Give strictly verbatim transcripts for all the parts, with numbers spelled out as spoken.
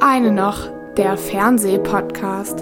eine noch, der Fernsehpodcast.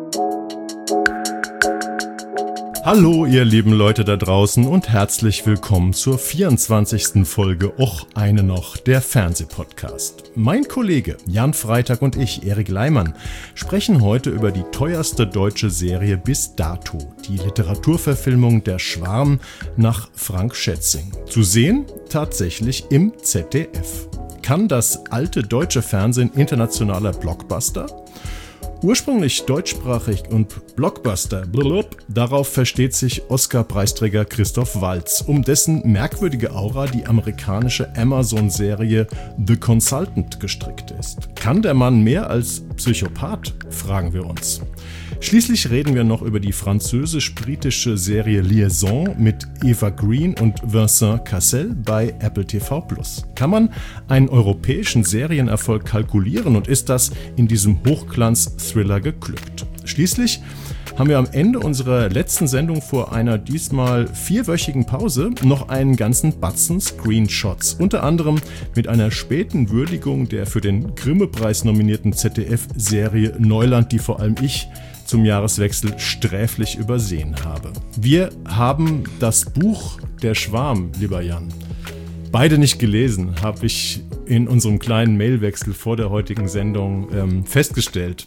Hallo ihr lieben Leute da draußen und herzlich willkommen zur vierundzwanzigsten Folge Och eine noch, der Fernsehpodcast. Mein Kollege Jan Freitag und ich, Erik Leimann, sprechen heute über die teuerste deutsche Serie bis dato, die Literaturverfilmung Der Schwarm nach Frank Schätzing. Zu sehen tatsächlich im Z D F. Kann das alte deutsche Fernsehen internationaler Blockbuster? Ursprünglich deutschsprachig und Blockbuster, blub, darauf versteht sich Oscar-Preisträger Christoph Waltz, um dessen merkwürdige Aura die amerikanische Amazon-Serie The Consultant gestrickt ist. Kann der Mann mehr als Psychopath, fragen wir uns. Schließlich reden wir noch über die französisch-britische Serie Liaison mit Eva Green und Vincent Cassel bei Apple T V Plus. Kann man einen europäischen Serienerfolg kalkulieren und ist das in diesem Hochglanz-Thriller geglückt? Schließlich haben wir am Ende unserer letzten Sendung vor einer diesmal vierwöchigen Pause noch einen ganzen Batzen Screenshots, unter anderem mit einer späten Würdigung der für den Grimme-Preis nominierten Z D F-Serie Neuland, die vor allem ich zum Jahreswechsel sträflich übersehen habe. Wir haben das Buch Der Schwarm, lieber Jan, beide nicht gelesen, habe ich in unserem kleinen Mailwechsel vor der heutigen Sendung ähm, festgestellt,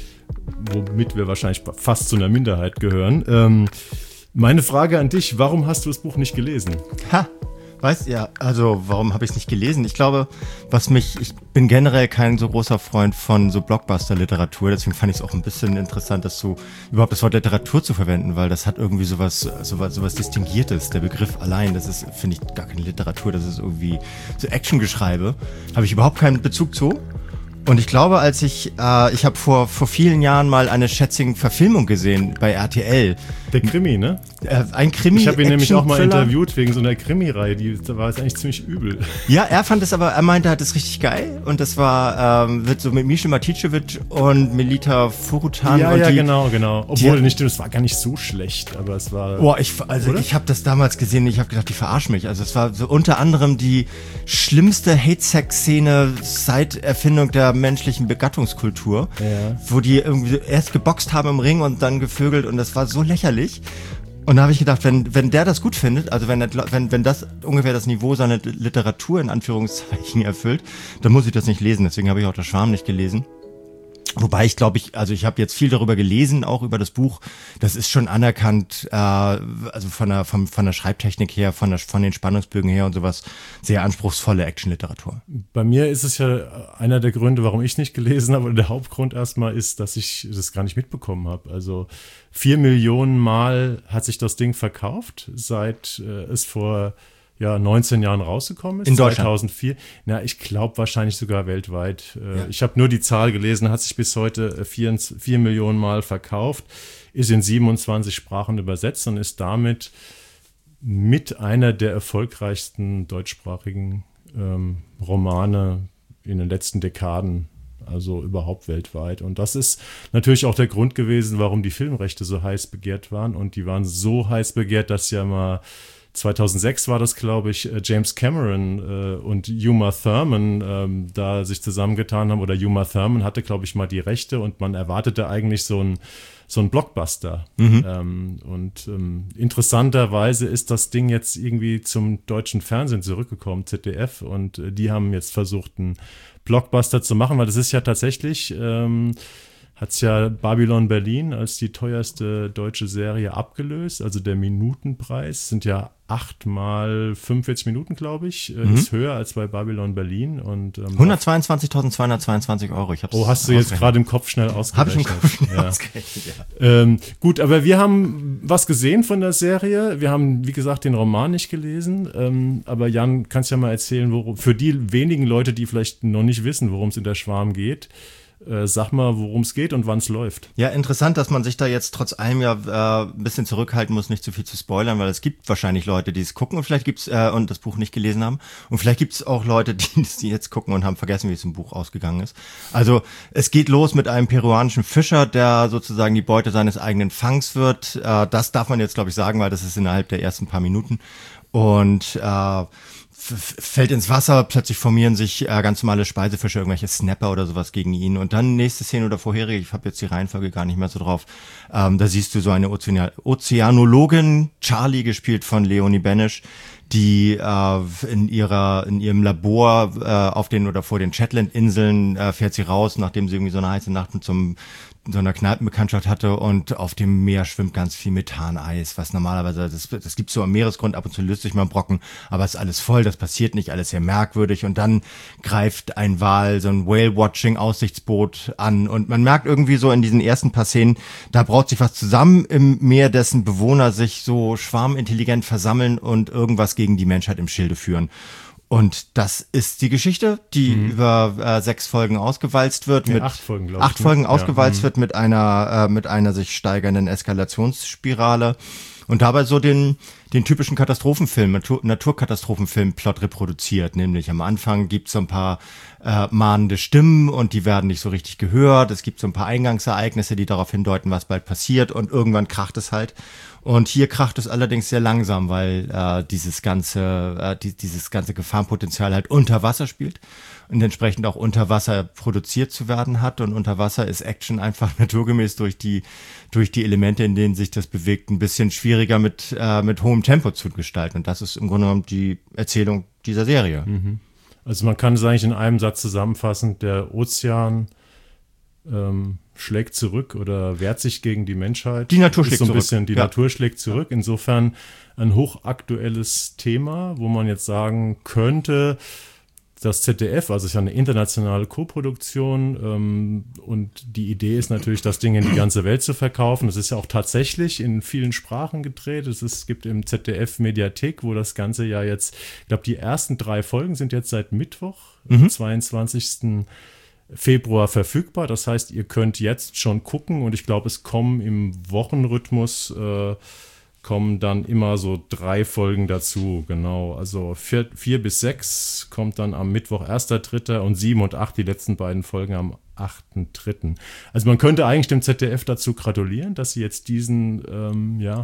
womit wir wahrscheinlich fast zu einer Minderheit gehören. Ähm, meine Frage an dich, warum hast du das Buch nicht gelesen? Ha! Weißt ja, also warum habe ich es nicht gelesen? Ich glaube, was mich, ich bin generell kein so großer Freund von so Blockbuster-Literatur, deswegen fand ich es auch ein bisschen interessant, dass du überhaupt das Wort Literatur zu verwenden, weil das hat irgendwie sowas, sowas, sowas Distinguiertes. Der Begriff allein, das ist, finde ich, gar keine Literatur, das ist irgendwie so Actiongeschreibe. Habe ich überhaupt keinen Bezug zu. Und ich glaube, als ich, äh, ich habe vor vor vielen Jahren mal eine Schätzing-Verfilmung gesehen bei R T L. Der Krimi, ne? Äh, ein Krimi. Ich habe ihn nämlich auch mal interviewt wegen so einer Krimi-Reihe, die da war es eigentlich ziemlich übel. Ja, er fand es aber, er meinte, er hat es richtig geil. Und das war, ähm, wird so mit Michel Maticevic und Melita Furutan. Ja, und ja, die, genau, genau. Obwohl, die, nicht, es war gar nicht so schlecht, aber es war... Boah, ich, also oder? Ich habe das damals gesehen, ich habe gedacht, die verarschen mich. Also es war so unter anderem die schlimmste Hate-Sex-Szene seit Erfindung der menschlichen Begattungskultur, ja. Wo die irgendwie erst geboxt haben im Ring und dann gevögelt und das war so lächerlich. Und da habe ich gedacht, wenn wenn der das gut findet, also wenn wenn wenn das ungefähr das Niveau seiner Literatur in Anführungszeichen erfüllt, dann muss ich das nicht lesen. Deswegen habe ich auch Der Schwarm nicht gelesen. Wobei ich glaube, ich, also ich habe jetzt viel darüber gelesen, auch über das Buch. Das ist schon anerkannt, äh, also von der, von, von der Schreibtechnik her, von der, von den Spannungsbögen her und sowas, sehr anspruchsvolle Actionliteratur. Bei mir ist es ja einer der Gründe, warum ich nicht gelesen habe. Und der Hauptgrund erstmal ist, dass ich das gar nicht mitbekommen habe. Also vier Millionen Mal hat sich das Ding verkauft, seit äh, es vor ja, neunzehn Jahren rausgekommen ist. In Deutschland? zweitausendvier. Na, ich glaube wahrscheinlich sogar weltweit. Ja. Ich habe nur die Zahl gelesen, hat sich bis heute vier, vier Millionen Mal verkauft, ist in siebenundzwanzig Sprachen übersetzt und ist damit mit einer der erfolgreichsten deutschsprachigen ähm, Romane in den letzten Dekaden, also überhaupt weltweit. Und das ist natürlich auch der Grund gewesen, warum die Filmrechte so heiß begehrt waren. Und die waren so heiß begehrt, dass ja mal zweitausendsechs war das, glaube ich, James Cameron äh, und Uma Thurman ähm, da sich zusammengetan haben. Oder Uma Thurman hatte, glaube ich, mal die Rechte und man erwartete eigentlich so ein so ein Blockbuster. Mhm. Ähm, und ähm, interessanterweise ist das Ding jetzt irgendwie zum deutschen Fernsehen zurückgekommen, Z D F. Und äh, die haben jetzt versucht, einen Blockbuster zu machen, weil das ist ja tatsächlich... Ähm, hat es ja Babylon Berlin als die teuerste deutsche Serie abgelöst. Also der Minutenpreis sind ja achtmal fünfundvierzig Minuten, glaube ich. Mhm. Ist höher als bei Babylon Berlin. Und ähm, hundertzweiundzwanzigtausendzweihundertzweiundzwanzig Euro. Ich hab's oh, hast du jetzt gerade im Kopf schnell ausgerechnet? Habe ich im Kopf schnell ja. ausgerechnet, ja. Ähm, gut, aber wir haben was gesehen von der Serie. Wir haben, wie gesagt, den Roman nicht gelesen. Ähm, aber Jan, kannst ja mal erzählen, worum, für die wenigen Leute, die vielleicht noch nicht wissen, worum es in Der Schwarm geht, Äh, sag mal, worum es geht und wann es läuft. Ja, interessant, dass man sich da jetzt trotz allem ja äh, ein bisschen zurückhalten muss, nicht zu viel zu spoilern, weil es gibt wahrscheinlich Leute, die es gucken und vielleicht gibt's äh, und das Buch nicht gelesen haben und vielleicht gibt's auch Leute, die es jetzt gucken und haben vergessen, wie es im Buch ausgegangen ist. Also es geht los mit einem peruanischen Fischer, der sozusagen die Beute seines eigenen Fangs wird. Äh, das darf man jetzt, glaube ich, sagen, weil das ist innerhalb der ersten paar Minuten und äh, f- fällt ins Wasser, plötzlich formieren sich äh, ganz normale Speisefische, irgendwelche Snapper oder sowas gegen ihn. Und dann nächste Szene oder vorherige, ich habe jetzt die Reihenfolge gar nicht mehr so drauf, ähm, da siehst du so eine Ozean- Ozeanologin, Charlie, gespielt von Leonie Benisch, die äh, in ihrer in ihrem Labor äh, auf den oder vor den Shetland-Inseln äh, fährt sie raus, nachdem sie irgendwie so eine heiße Nacht mit so, einem, so einer Kneipenbekanntschaft hatte, und auf dem Meer schwimmt ganz viel Methaneis, was normalerweise, das, das gibt so am Meeresgrund, ab und zu löst sich mal ein Brocken, aber es ist alles voll, das passiert nicht, alles sehr merkwürdig, und dann greift ein Wal, so ein Whale-Watching-Aussichtsboot an, und man merkt irgendwie so in diesen ersten paar Szenen, da braut sich was zusammen im Meer, dessen Bewohner sich so schwarmintelligent versammeln und irgendwas gegen die Menschheit im Schilde führen. Und das ist die Geschichte, die mhm. über äh, sechs Folgen ausgewalzt wird. Ja, mit acht Folgen, glaube ich. Acht Folgen ja. ausgewalzt ja. wird mit einer, äh, mit einer sich steigernden Eskalationsspirale. Und dabei so den, den typischen Katastrophenfilm, Natur, Naturkatastrophenfilm-Plot reproduziert. Nämlich am Anfang gibt's so ein paar äh, mahnende Stimmen und die werden nicht so richtig gehört. Es gibt so ein paar Eingangsereignisse, die darauf hindeuten, was bald passiert, und irgendwann kracht es halt. Und hier kracht es allerdings sehr langsam, weil äh, dieses ganze äh, die, dieses ganze Gefahrenpotenzial halt unter Wasser spielt und entsprechend auch unter Wasser produziert zu werden hat. Und unter Wasser ist Action einfach naturgemäß durch die durch die Elemente, in denen sich das bewegt, ein bisschen schwieriger mit äh, mit hohem Tempo zu gestalten. Und das ist im Grunde genommen die Erzählung dieser Serie. Mhm. Also man kann es eigentlich in einem Satz zusammenfassen: Der Ozean ähm, schlägt zurück oder wehrt sich gegen die Menschheit. Die Natur schlägt ist so ein zurück. bisschen, die ja. Natur schlägt zurück. Insofern ein hochaktuelles Thema, wo man jetzt sagen könnte, das Z D F, also es ist ja eine internationale Koproduktion, ähm, und die Idee ist natürlich, das Ding in die ganze Welt zu verkaufen. Es ist ja auch tatsächlich in vielen Sprachen gedreht. Es ist, gibt im Z D F Mediathek, wo das Ganze ja jetzt, ich glaube, die ersten drei Folgen sind jetzt seit Mittwoch, mhm. zweiundzwanzigsten Februar verfügbar. Das heißt, ihr könnt jetzt schon gucken, und ich glaube, es kommen im Wochenrhythmus äh, kommen dann immer so drei Folgen dazu, genau. Also vier, vier bis sechs kommt dann am Mittwoch erster dritter und sieben und acht, die letzten beiden Folgen am achten dritten Also man könnte eigentlich dem Z D F dazu gratulieren, dass sie jetzt diesen ähm, ja,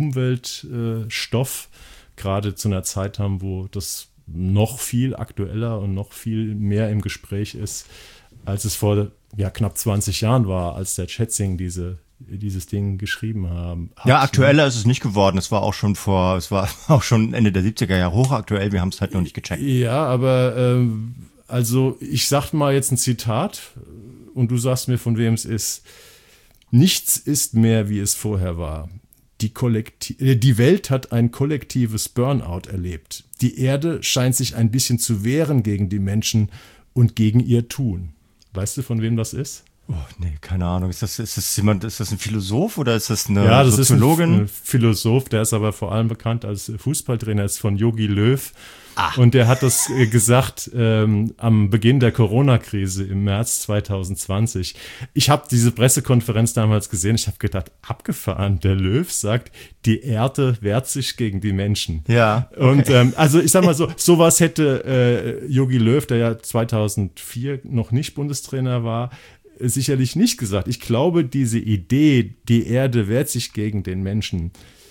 Umweltstoff äh, gerade zu einer Zeit haben, wo das noch viel aktueller und noch viel mehr im Gespräch ist, als es vor ja, knapp zwanzig Jahren war, als der Schätzing diese dieses Ding geschrieben haben. Hat, ja, aktueller ne? ist es nicht geworden. Es war auch schon vor, es war auch schon Ende der siebziger Jahre hochaktuell. Wir haben es halt noch nicht gecheckt. Ja, aber ähm, also ich sag mal jetzt ein Zitat und du sagst mir, von wem es ist. Nichts ist mehr, wie es vorher war. Die, Kollekti- die Welt hat ein kollektives Burnout erlebt. Die Erde scheint sich ein bisschen zu wehren gegen die Menschen und gegen ihr Tun. Weißt du, von wem das ist? Oh, nee, keine Ahnung. Ist das, ist das jemand, ist das ein Philosoph oder ist das eine ja, das Soziologin? Ist ein Philosoph, der ist aber vor allem bekannt als Fußballtrainer, ist von Jogi Löw. Ah. Und der hat das äh, gesagt ähm, am Beginn der Corona-Krise im März zwanzig zwanzig. Ich habe diese Pressekonferenz damals gesehen. Ich habe gedacht, abgefahren. Der Löw sagt, die Erde wehrt sich gegen die Menschen. Ja. Okay. Und ähm, also ich sag mal so, sowas hätte Jogi äh, Löw, der ja zweitausendvier noch nicht Bundestrainer war, sicherlich nicht gesagt. Ich glaube, diese Idee, die Erde wehrt sich gegen den Menschen,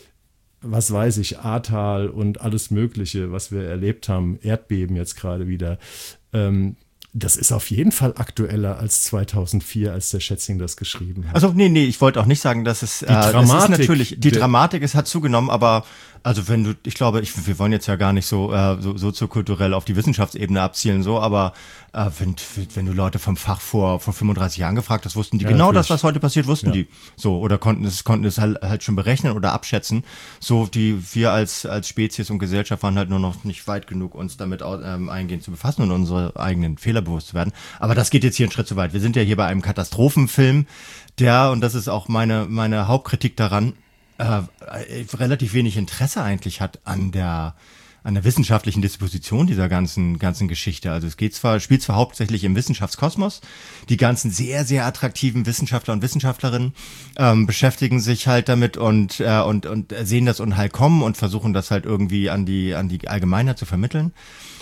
was weiß ich, Ahrtal und alles Mögliche, was wir erlebt haben, Erdbeben jetzt gerade wieder, ähm, das ist auf jeden Fall aktueller als zweitausendvier, als der Schätzing das geschrieben hat. Also nee, nee, ich wollte auch nicht sagen, dass es, die äh, Dramatik, das ist natürlich, die Dramatik, es hat zugenommen, aber also wenn du, ich glaube, ich, wir wollen jetzt ja gar nicht so, äh, so soziokulturell auf die Wissenschaftsebene abzielen, so, aber äh, wenn, wenn du Leute vom Fach vor, vor fünfunddreißig Jahren gefragt hast, wussten die ja, genau natürlich. das, was heute passiert, wussten ja. die. So, oder konnten es, konnten es halt, halt schon berechnen oder abschätzen. So, die, wir als, als Spezies und Gesellschaft waren halt nur noch nicht weit genug, uns damit ähm, eingehend zu befassen und unsere eigenen Fehler bewusst zu werden. Aber das geht jetzt hier einen Schritt zu weit. Wir sind ja hier bei einem Katastrophenfilm, der, und das ist auch meine, meine Hauptkritik daran, äh, relativ wenig Interesse eigentlich hat an der, an der wissenschaftlichen Disposition dieser ganzen, ganzen Geschichte. Also es geht zwar, spielt zwar hauptsächlich im Wissenschaftskosmos. Die ganzen sehr, sehr attraktiven Wissenschaftler und Wissenschaftlerinnen ähm, beschäftigen sich halt damit und, äh, und, und sehen das Unheil kommen und versuchen das halt irgendwie an die, an die Allgemeinheit zu vermitteln.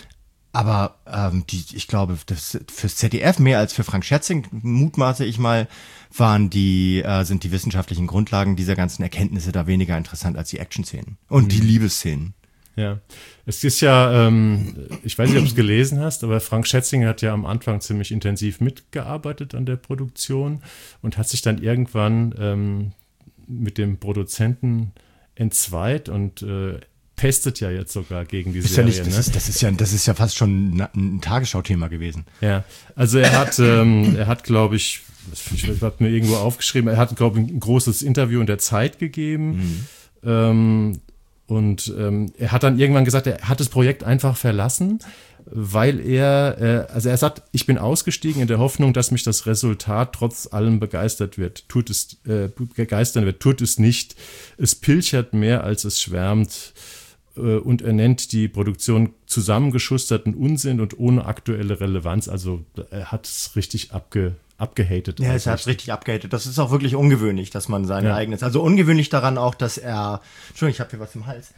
Aber ähm, die, ich glaube, das, fürs Z D F mehr als für Frank Schätzing, mutmaße ich mal, waren die, äh, sind die wissenschaftlichen Grundlagen dieser ganzen Erkenntnisse da weniger interessant als die Action-Szenen und mhm. die Liebesszenen. Ja, es ist ja, ähm, ich weiß nicht, ob du es gelesen hast, aber Frank Schätzinger hat ja am Anfang ziemlich intensiv mitgearbeitet an der Produktion und hat sich dann irgendwann ähm, mit dem Produzenten entzweit und äh, pestet ja jetzt sogar gegen die ist Serie. Ja nicht, das, ne? ist, das, ist ja, das ist ja fast schon ein, ein Tagesschau-Thema gewesen. Ja, also er hat, ähm, er hat, glaube ich, ich habe mir irgendwo aufgeschrieben, er hat, glaube ich, ein großes Interview in der Zeit gegeben. Mhm. Ähm, Und ähm, er hat dann irgendwann gesagt, er hat das Projekt einfach verlassen, weil er, äh, also er sagt, ich bin ausgestiegen in der Hoffnung, dass mich das Resultat trotz allem begeistert wird. Tut es, äh, begeistern wird, tut es nicht. Es pilchert mehr, als es schwärmt. Äh, und er nennt die Produktion zusammengeschusterten Unsinn und ohne aktuelle Relevanz. Also er hat es richtig abge abgehatet. Ja, er hat richtig abgehatet. Das ist auch wirklich ungewöhnlich, dass man sein ja. eigenes, also ungewöhnlich daran auch, dass er, Entschuldigung, ich habe hier was im Hals.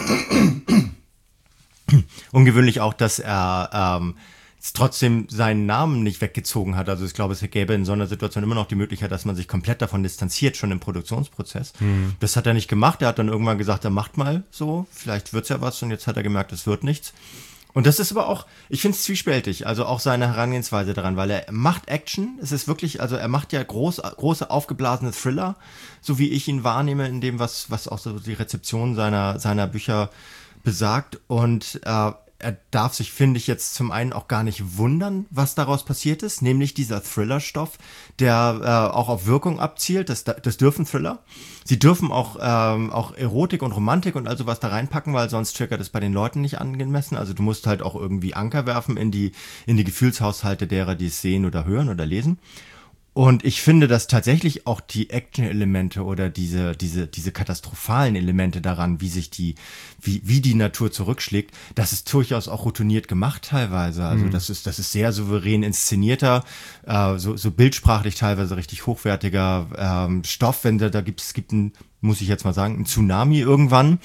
Ungewöhnlich auch, dass er ähm, trotzdem seinen Namen nicht weggezogen hat. Also ich glaube, es gäbe in so einer Situation immer noch die Möglichkeit, dass man sich komplett davon distanziert, schon im Produktionsprozess. Mhm. Das hat er nicht gemacht. Er hat dann irgendwann gesagt, er macht mal so, vielleicht wird's ja was, und jetzt hat er gemerkt, es wird nichts. Und das ist aber auch, ich finde es zwiespältig, also auch seine Herangehensweise daran, weil er macht Action, es ist wirklich, also er macht ja groß, große aufgeblasene Thriller, so wie ich ihn wahrnehme in dem, was, was auch so die Rezeption seiner, seiner Bücher besagt, und äh, er darf sich, finde ich, jetzt zum einen auch gar nicht wundern, was daraus passiert ist, nämlich dieser Thriller-Stoff, der äh, auch auf Wirkung abzielt, das, das dürfen Thriller. Sie dürfen auch, ähm, auch Erotik und Romantik und all sowas da reinpacken, weil sonst triggert es bei den Leuten nicht angemessen. Also du musst halt auch irgendwie Anker werfen in die, in die Gefühlshaushalte derer, die es sehen oder hören oder lesen. Und ich finde, dass tatsächlich auch die Action-Elemente oder diese, diese, diese katastrophalen Elemente daran, wie sich die, wie, wie die Natur zurückschlägt, das ist durchaus auch routiniert gemacht teilweise. Also mhm. das ist, das ist sehr souverän inszenierter, äh, so, so bildsprachlich teilweise richtig hochwertiger ähm, Stoff. Wenn da, da gibt es, gibt ein, muss ich jetzt mal sagen, ein Tsunami irgendwann.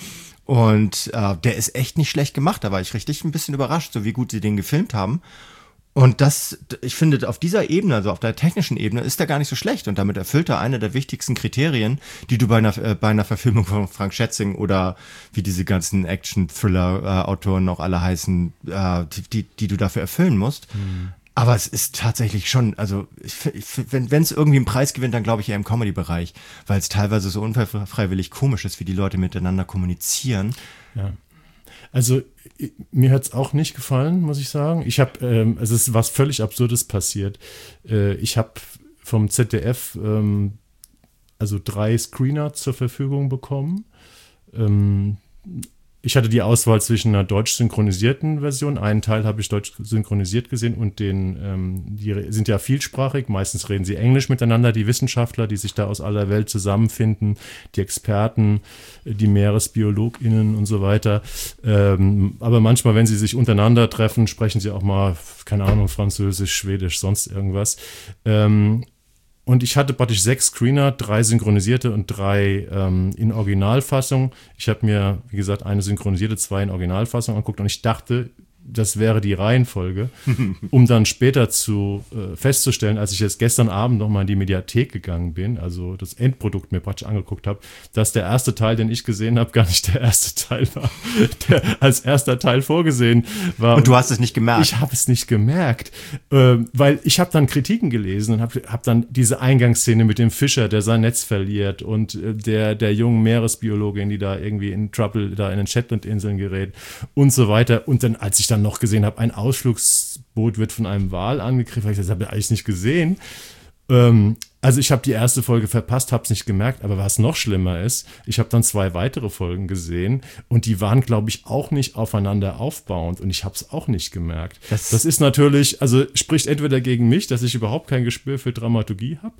Und äh, der ist echt nicht schlecht gemacht. Da war ich richtig ein bisschen überrascht, so wie gut sie den gefilmt haben. Und das, ich finde, auf dieser Ebene, also auf der technischen Ebene, ist der gar nicht so schlecht. Und damit erfüllt er eine der wichtigsten Kriterien, die du bei einer, äh, bei einer Verfilmung von Frank Schätzing oder wie diese ganzen Action-Thriller-Autoren auch alle heißen, äh, die, die, die du dafür erfüllen musst. Mhm. Aber es ist tatsächlich schon, also ich, ich, wenn es irgendwie einen Preis gewinnt, dann glaube ich eher im Comedy-Bereich, weil es teilweise so unfreiwillig komisch ist, wie die Leute miteinander kommunizieren. Ja. Also mir hat es auch nicht gefallen, muss ich sagen. Ich habe, ähm, also es ist was völlig Absurdes passiert. Äh, ich habe vom Z D F ähm, also drei Screener zur Verfügung bekommen. Ähm, ich hatte die Auswahl zwischen einer deutsch synchronisierten Version, einen Teil habe ich deutsch synchronisiert gesehen und den, ähm, die sind ja vielsprachig, meistens reden sie Englisch miteinander, die Wissenschaftler, die sich da aus aller Welt zusammenfinden, die Experten, die MeeresbiologInnen und so weiter. Ähm, aber manchmal, wenn sie sich untereinander treffen, sprechen sie auch mal, keine Ahnung, Französisch, Schwedisch, sonst irgendwas. Ähm, Und ich hatte praktisch sechs Screener, drei synchronisierte und drei ähm, in Originalfassung. Ich habe mir, wie gesagt, eine synchronisierte, zwei in Originalfassung angeguckt und ich dachte, das wäre die Reihenfolge, um dann später zu äh, festzustellen, als ich jetzt gestern Abend nochmal in die Mediathek gegangen bin, also das Endprodukt mir praktisch angeguckt habe, dass der erste Teil, den ich gesehen habe, gar nicht der erste Teil war, der als erster Teil vorgesehen war. Und du hast es nicht gemerkt? Ich habe es nicht gemerkt, äh, weil ich habe dann Kritiken gelesen und habe hab dann diese Eingangsszene mit dem Fischer, der sein Netz verliert und äh, der, der jungen Meeresbiologin, die da irgendwie in Trouble, da in den Shetlandinseln gerät und so weiter. Und dann, als ich dann noch gesehen habe, ein Ausflugsboot wird von einem Wal angegriffen. Ich habe das eigentlich nicht gesehen. Ähm, also ich habe die erste Folge verpasst, habe es nicht gemerkt. Aber was noch schlimmer ist, ich habe dann zwei weitere Folgen gesehen und die waren, glaube ich, auch nicht aufeinander aufbauend und ich habe es auch nicht gemerkt. Das, das ist natürlich, also spricht entweder gegen mich, dass ich überhaupt kein Gespür für Dramaturgie habe,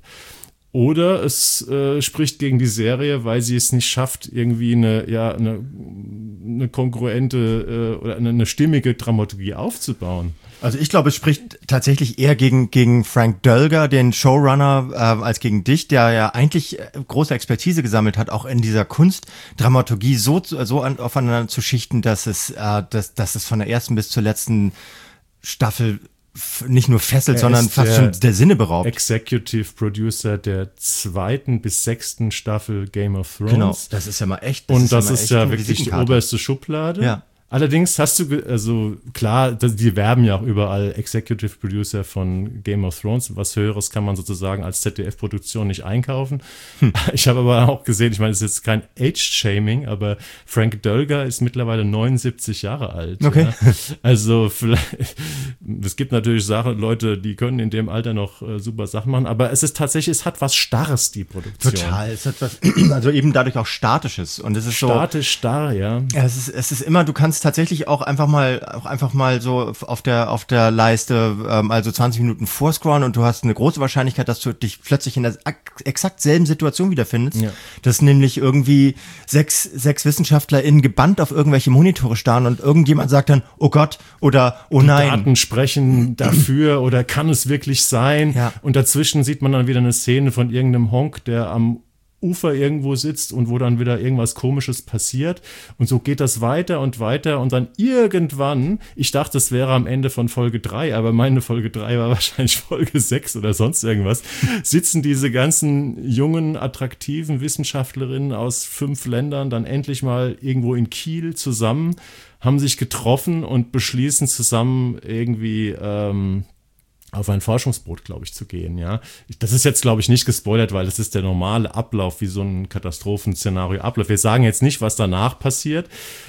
oder es äh, spricht gegen die Serie, weil sie es nicht schafft, irgendwie eine, ja, eine, eine kongruente äh, oder eine, eine stimmige Dramaturgie aufzubauen. Also ich glaube, es spricht tatsächlich eher gegen, gegen Frank Dölger, den Showrunner, äh, als gegen dich, der ja eigentlich äh, große Expertise gesammelt hat, auch in dieser Kunst, Dramaturgie so, so an, aufeinander zu schichten, dass es, äh, dass, dass es von der ersten bis zur letzten Staffel f- nicht nur fesselt, Er sondern ist fast der schon der Sinne beraubt. Executive Producer der zweiten bis sechsten Staffel Game of Thrones. Genau, das ist ja mal echt. Und das mal ist echt ja eine wirklich die Visitenkarte. oberste Schublade. Ja. Allerdings hast du, ge- also klar, das, die werben ja auch überall Executive Producer von Game of Thrones. Was Höheres kann man sozusagen als Z D F-Produktion nicht einkaufen. Hm. Ich habe aber auch gesehen, ich meine, es ist jetzt kein Age-Shaming, aber Frank Dölger ist mittlerweile neunundsiebzig Jahre alt. Okay. Ja. Also vielleicht, es gibt natürlich Sachen, Leute, die können in dem Alter noch äh, super Sachen machen, aber es ist tatsächlich, es hat was Starres, die Produktion. Total. Es hat was, also eben dadurch auch Statisches. Und es ist so. Statisch, starr, ja. Ja, es ist, es ist immer, du kannst tatsächlich auch einfach mal, auch einfach mal so auf der, auf der Leiste, ähm, also zwanzig Minuten vorscrollen und du hast eine große Wahrscheinlichkeit, dass du dich plötzlich in der ak- exakt selben Situation wiederfindest. Ja. Dass nämlich irgendwie sechs, sechs WissenschaftlerInnen gebannt auf irgendwelche Monitore starren und irgendjemand sagt dann, oh Gott, oder oh nein. Daten sprechen dafür oder kann es wirklich sein? Ja. Und dazwischen sieht man dann wieder eine Szene von irgendeinem Honk, der am Ufer irgendwo sitzt und wo dann wieder irgendwas Komisches passiert. Und so geht das weiter und weiter und dann irgendwann, ich dachte, es wäre am Ende von Folge drei, aber meine Folge drei war wahrscheinlich Folge sechs oder sonst irgendwas, sitzen diese ganzen jungen, attraktiven Wissenschaftlerinnen aus fünf Ländern dann endlich mal irgendwo in Kiel zusammen, haben sich getroffen und beschließen zusammen irgendwie ähm, auf ein Forschungsboot, glaube ich, zu gehen, ja. Das ist jetzt, glaube ich, nicht gespoilert, weil das ist der normale Ablauf, wie so ein Katastrophenszenario abläuft. Wir sagen jetzt nicht, was danach passiert,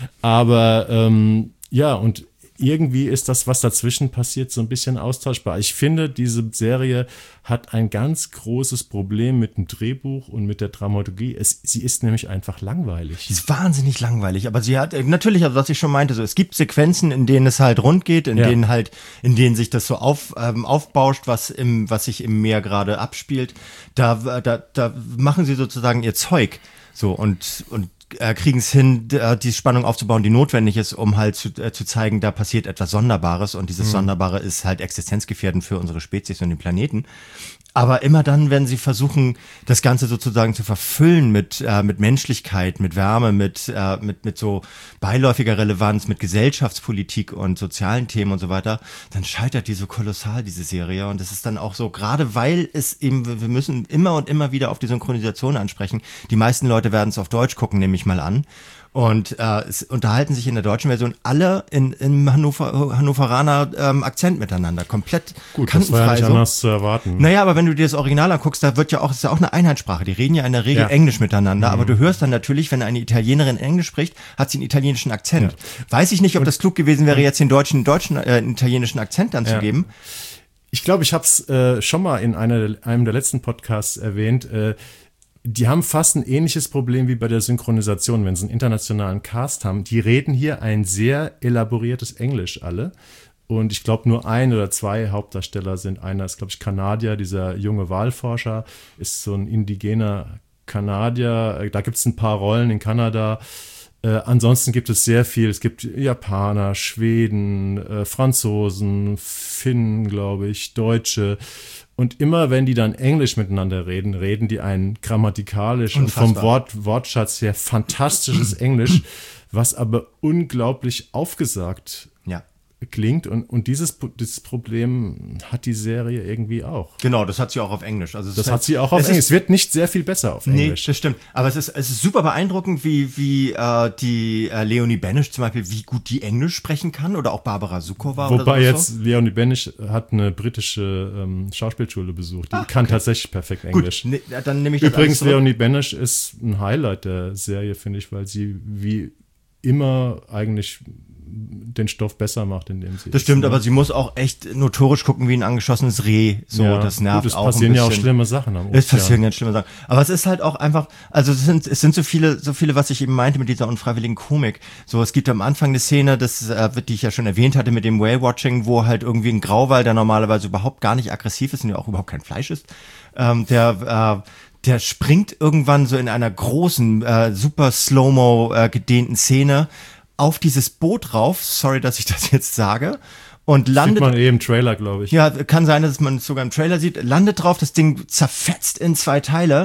aber ähm, ja, und irgendwie ist das, was dazwischen passiert, so ein bisschen austauschbar. Ich finde, diese Serie hat ein ganz großes Problem mit dem Drehbuch und mit der Dramaturgie. Es, sie ist nämlich einfach langweilig. Die ist wahnsinnig langweilig, aber sie hat, äh, natürlich, also was ich schon meinte, so, es gibt Sequenzen, in denen es halt rund geht, in Ja. denen halt, in denen sich das so auf, ähm, aufbauscht, was im, was sich im Meer gerade abspielt. Da, da, da machen sie sozusagen ihr Zeug. So, und, und, äh, kriegen es hin, äh, die Spannung aufzubauen, die notwendig ist, um halt zu, äh, zu zeigen, da passiert etwas Sonderbares und dieses mhm. Sonderbare ist halt existenzgefährdend für unsere Spezies und den Planeten. Aber immer dann, wenn sie versuchen, das Ganze sozusagen zu verfüllen mit äh, mit Menschlichkeit, mit Wärme, mit äh, mit mit so beiläufiger Relevanz, mit Gesellschaftspolitik und sozialen Themen und so weiter, dann scheitert die so kolossal, diese Serie. Und das ist dann auch so, gerade weil es eben, wir müssen immer und immer wieder auf die Synchronisation ansprechen. Die meisten Leute werden es auf Deutsch gucken, nehme ich mal an. Und äh, es unterhalten sich in der deutschen Version alle in, in Hannover, Hannoveraner ähm, Akzent miteinander. Komplett Gut, das war ja nicht so. anders zu erwarten. Naja, aber wenn du dir das Original anguckst, da wird ja auch, ist ja auch eine Einheitssprache. Die reden ja in der Regel Ja. Englisch miteinander, Mhm. aber du hörst dann natürlich, wenn eine Italienerin Englisch spricht, hat sie einen italienischen Akzent. Ja. Weiß ich nicht, ob das klug gewesen wäre, jetzt den deutschen, deutschen, äh, einen italienischen Akzent dann Ja. zu geben. Ich glaube, ich habe es äh, schon mal in einer, einem der letzten Podcasts erwähnt. Äh, die haben fast ein ähnliches Problem wie bei der Synchronisation, wenn sie einen internationalen Cast haben. Die reden hier ein sehr elaboriertes Englisch alle. Und ich glaube, nur ein oder zwei Hauptdarsteller sind. Einer ist, glaube ich, Kanadier, dieser junge Wahlforscher, ist so ein indigener Kanadier. Da gibt es ein paar Rollen in Kanada. Äh, ansonsten gibt es sehr viel. Es gibt Japaner, Schweden, äh, Franzosen, Finnen, glaube ich, Deutsche. Und immer, wenn die dann Englisch miteinander reden, reden die ein grammatikalisch Unfassbar. und vom Wort, Wortschatz her fantastisches Englisch, was aber unglaublich aufgesagt Ja. klingt. Und, und dieses, dieses Problem hat die Serie irgendwie auch. Genau, das hat sie auch auf Englisch. Also es Das ist- hat sie auch auf es Englisch. ist- Es wird nicht sehr viel besser auf Nee, Englisch. das stimmt. Aber es ist, es ist super beeindruckend, wie, wie äh, die äh, Leonie Benisch zum Beispiel, wie gut die Englisch sprechen kann oder auch Barbara Sukowa oder Wobei so. jetzt Leonie Benisch hat eine britische ähm, Schauspielschule besucht. Die kann tatsächlich perfekt Englisch. Gut, ne, dann nehme ich das Übrigens, alles zurück. Leonie Benisch ist ein Highlight der Serie, finde ich, weil sie wie immer eigentlich den Stoff besser macht, indem sie Das stimmt, aber sie muss auch echt notorisch gucken wie ein angeschossenes Reh. So, ja, das nervt gut, es auch passieren ein ja auch bisschen. schlimme Sachen am Es passieren Ozean. ganz schlimme Sachen. Aber es ist halt auch einfach, also es sind, es sind so viele, so viele, was ich eben meinte mit dieser unfreiwilligen Komik. So, es gibt am Anfang eine Szene, das, äh, die ich ja schon erwähnt hatte mit dem Whale-Watching, wo halt irgendwie ein Grauwal, der normalerweise überhaupt gar nicht aggressiv ist und ja auch überhaupt kein Fleisch ist, ähm, der, äh, der springt irgendwann so in einer großen, äh, super Slow-Mo äh, gedehnten Szene auf dieses Boot rauf, sorry, dass ich das jetzt sage, und Sieht landet. man eben im Trailer, glaube ich. Ja, kann sein, dass man es sogar im Trailer sieht. Landet drauf, das Ding zerfetzt in zwei Teile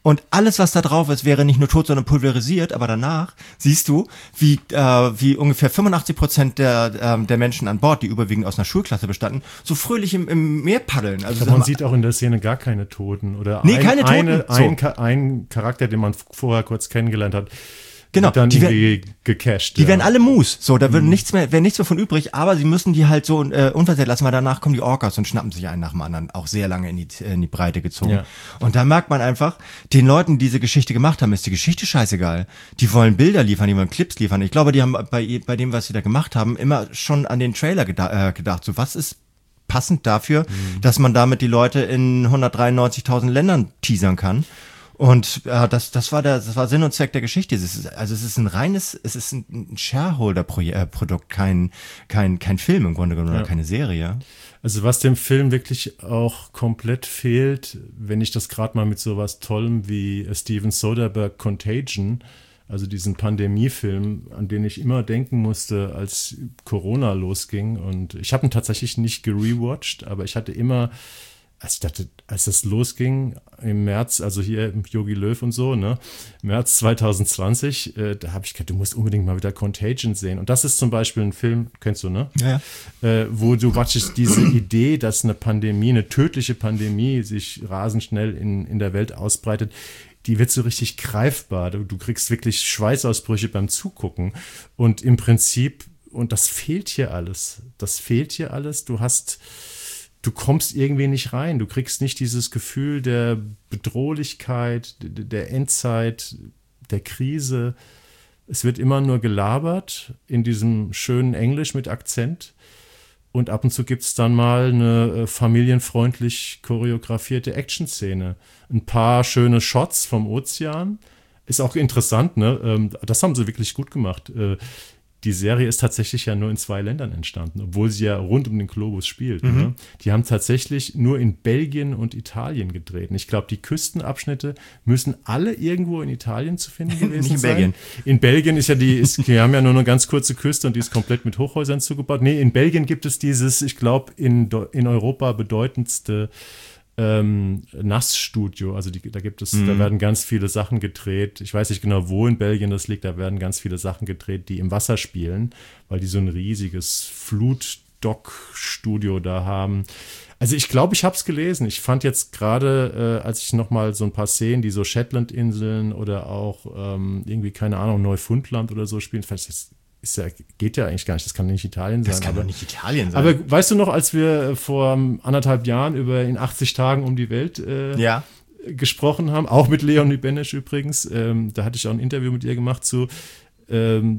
und alles, was da drauf ist, wäre nicht nur tot, sondern pulverisiert, aber danach siehst du, wie, äh, wie ungefähr fünfundachtzig Prozent der, ähm, der Menschen an Bord, die überwiegend aus einer Schulklasse bestanden, so fröhlich im, im Meer paddeln. Also man sieht auch in der Szene gar keine Toten oder nee, ein, keine Toten. Eine, so. ein, ein Charakter, den man vorher kurz kennengelernt hat, genau, dann die irgendwie gecached. Die ja. werden alle Moose, so, da wird mhm. nichts mehr, wäre nichts mehr von übrig, aber sie müssen die halt so äh, unversehrt lassen, weil danach kommen die Orcas und schnappen sich einen nach dem anderen, auch sehr lange in die, in die Breite gezogen. Ja. Und da merkt man einfach, den Leuten, die diese Geschichte gemacht haben, ist die Geschichte scheißegal. Die wollen Bilder liefern, die wollen Clips liefern. Ich glaube, die haben bei, bei dem, was sie da gemacht haben, immer schon an den Trailer geda- äh, gedacht, so was ist passend dafür, mhm. dass man damit die Leute in hundertdreiundneunzigtausend Ländern teasern kann. Und äh, das, das war der, das war Sinn und Zweck der Geschichte. Es ist, also es ist ein reines, es ist ein, ein Shareholder-Produkt, kein, kein, kein Film im Grunde genommen, ja. oder keine Serie. Also was dem Film wirklich auch komplett fehlt, wenn ich das gerade mal mit sowas Tollem wie Steven Soderbergh Contagion, also diesen Pandemiefilm, an den ich immer denken musste, als Corona losging. Und ich habe ihn tatsächlich nicht gerewatcht, aber ich hatte immer Also ich dachte, als das losging im März, also hier im Jogi Löw und so, ne, März zwanzig zwanzig, äh, da habe ich gedacht, du musst unbedingt mal wieder Contagion sehen. Und das ist zum Beispiel ein Film, kennst du, ne? Ja. Äh, wo du praktisch diese Idee, dass eine Pandemie, eine tödliche Pandemie sich rasend schnell in, in der Welt ausbreitet, die wird so richtig greifbar. Du, du kriegst wirklich Schweißausbrüche beim Zugucken. Und im Prinzip, und das fehlt hier alles, das fehlt hier alles. Du hast... Du kommst irgendwie nicht rein. Du kriegst nicht dieses Gefühl der Bedrohlichkeit, der Endzeit, der Krise. Es wird immer nur gelabert in diesem schönen Englisch mit Akzent. Und ab und zu gibt es dann mal eine familienfreundlich choreografierte Action-Szene. Ein paar schöne Shots vom Ozean. Ist auch interessant, ne? Das haben sie wirklich gut gemacht. Die Serie ist tatsächlich ja nur in zwei Ländern entstanden, obwohl sie ja rund um den Globus spielt. Mhm. Ne? Die haben tatsächlich nur in Belgien und Italien gedreht. Und ich glaube, die Küstenabschnitte müssen alle irgendwo in Italien zu finden gewesen Nicht in sein. Belgien. In Belgien ist ja die, ist, die haben ja nur eine ganz kurze Küste und die ist komplett mit Hochhäusern zugebaut. Nee, in Belgien gibt es dieses, ich glaube, in, in Europa bedeutendste Ähm, Nassstudio, also die, da gibt es, mhm. da werden ganz viele Sachen gedreht. Ich weiß nicht genau, wo in Belgien das liegt, da werden ganz viele Sachen gedreht, die im Wasser spielen, weil die so ein riesiges Flutdock-Studio da haben. Also ich glaube, ich habe es gelesen. Ich fand jetzt gerade, äh, als ich noch mal so ein paar Szenen, die so Shetland-Inseln oder auch ähm, irgendwie, keine Ahnung, Neufundland oder so spielen, fand ich das Ist ja, geht ja eigentlich gar nicht, das kann nicht Italien sein. Das kann aber, doch nicht Italien sein. Aber weißt du noch, als wir vor anderthalb Jahren über in achtzig Tagen um die Welt äh, ja. gesprochen haben, auch mit Leonie Benesch übrigens, ähm, da hatte ich auch ein Interview mit ihr gemacht zu ähm,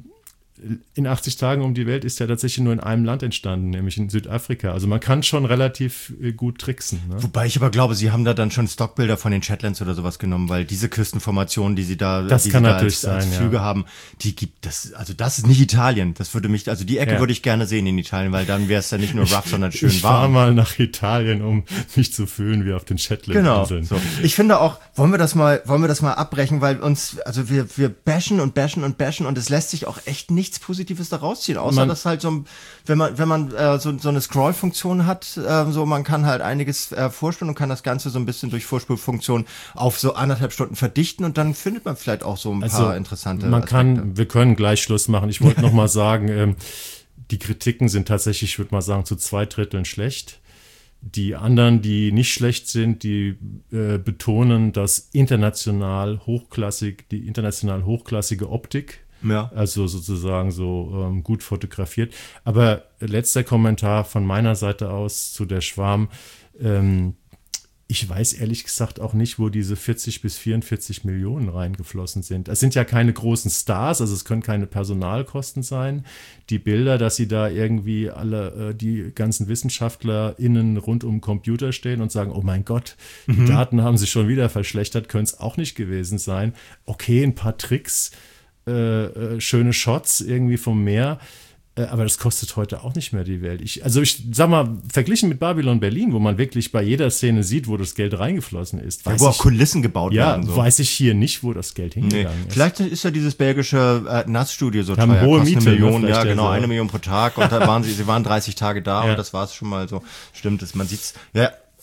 in achtzig Tagen um die Welt ist ja tatsächlich nur in einem Land entstanden, nämlich in Südafrika. Also man kann schon relativ äh, gut tricksen. Ne? Wobei ich aber glaube, sie haben da dann schon Stockbilder von den Shetlands oder sowas genommen, weil diese Küstenformationen, die sie da, das die kann sie natürlich da als, sein, als Flüge ja. haben, die gibt das, also das ist nicht Italien. Das würde mich, also die Ecke ja. würde ich gerne sehen in Italien, weil dann wäre es ja nicht nur rough, sondern schön ich warm. Ich fahre mal nach Italien, um mich zu fühlen wie auf den Shetlandinseln. Genau. So. Ich finde auch, wollen wir das mal, wollen wir das mal abbrechen, weil uns, also wir, wir bashen und bashen und bashen und es lässt sich auch echt nichts Positives daraus rausziehen, außer man, dass halt so, wenn man, wenn man äh, so, so eine Scroll-Funktion hat, äh, so man kann halt einiges äh, vorspielen und kann das Ganze so ein bisschen durch Vorspulfunktion auf so anderthalb Stunden verdichten und dann findet man vielleicht auch so ein also paar interessante man Aspekte. kann, wir können gleich Schluss machen. Ich wollte noch mal sagen, ähm, die Kritiken sind tatsächlich, ich würde mal sagen, zu zwei Dritteln schlecht. Die anderen, die nicht schlecht sind, die äh, betonen, dass international hochklassig, die international hochklassige Optik, ja. also sozusagen so ähm, gut fotografiert. Aber letzter Kommentar von meiner Seite aus zu der Schwarm. Ähm, ich weiß ehrlich gesagt auch nicht, wo diese vierzig bis vierundvierzig Millionen reingeflossen sind. Es sind ja keine großen Stars, also es können keine Personalkosten sein. Die Bilder, dass sie da irgendwie alle, äh, die ganzen WissenschaftlerInnen rund um den Computer stehen und sagen, oh mein Gott, die mhm. Daten haben sich schon wieder verschlechtert, können es auch nicht gewesen sein. Okay, ein paar Tricks, Äh, äh, schöne Shots irgendwie vom Meer, äh, aber das kostet heute auch nicht mehr die Welt. Ich, also ich sag mal, verglichen mit Babylon Berlin, wo man wirklich bei jeder Szene sieht, wo das Geld reingeflossen ist. Ja, wo auch Kulissen gebaut ja, werden. Ja, so. Weiß ich hier nicht, wo das Geld hingegangen nee. ist. Vielleicht ist ja dieses belgische äh, Nassstudio so teuer. Hohe Miete, eine Million, ne, ja genau, so. eine Million pro Tag und da waren sie, sie waren dreißig Tage da ja. und das war es schon mal so. Stimmt es, man sieht's. Ja,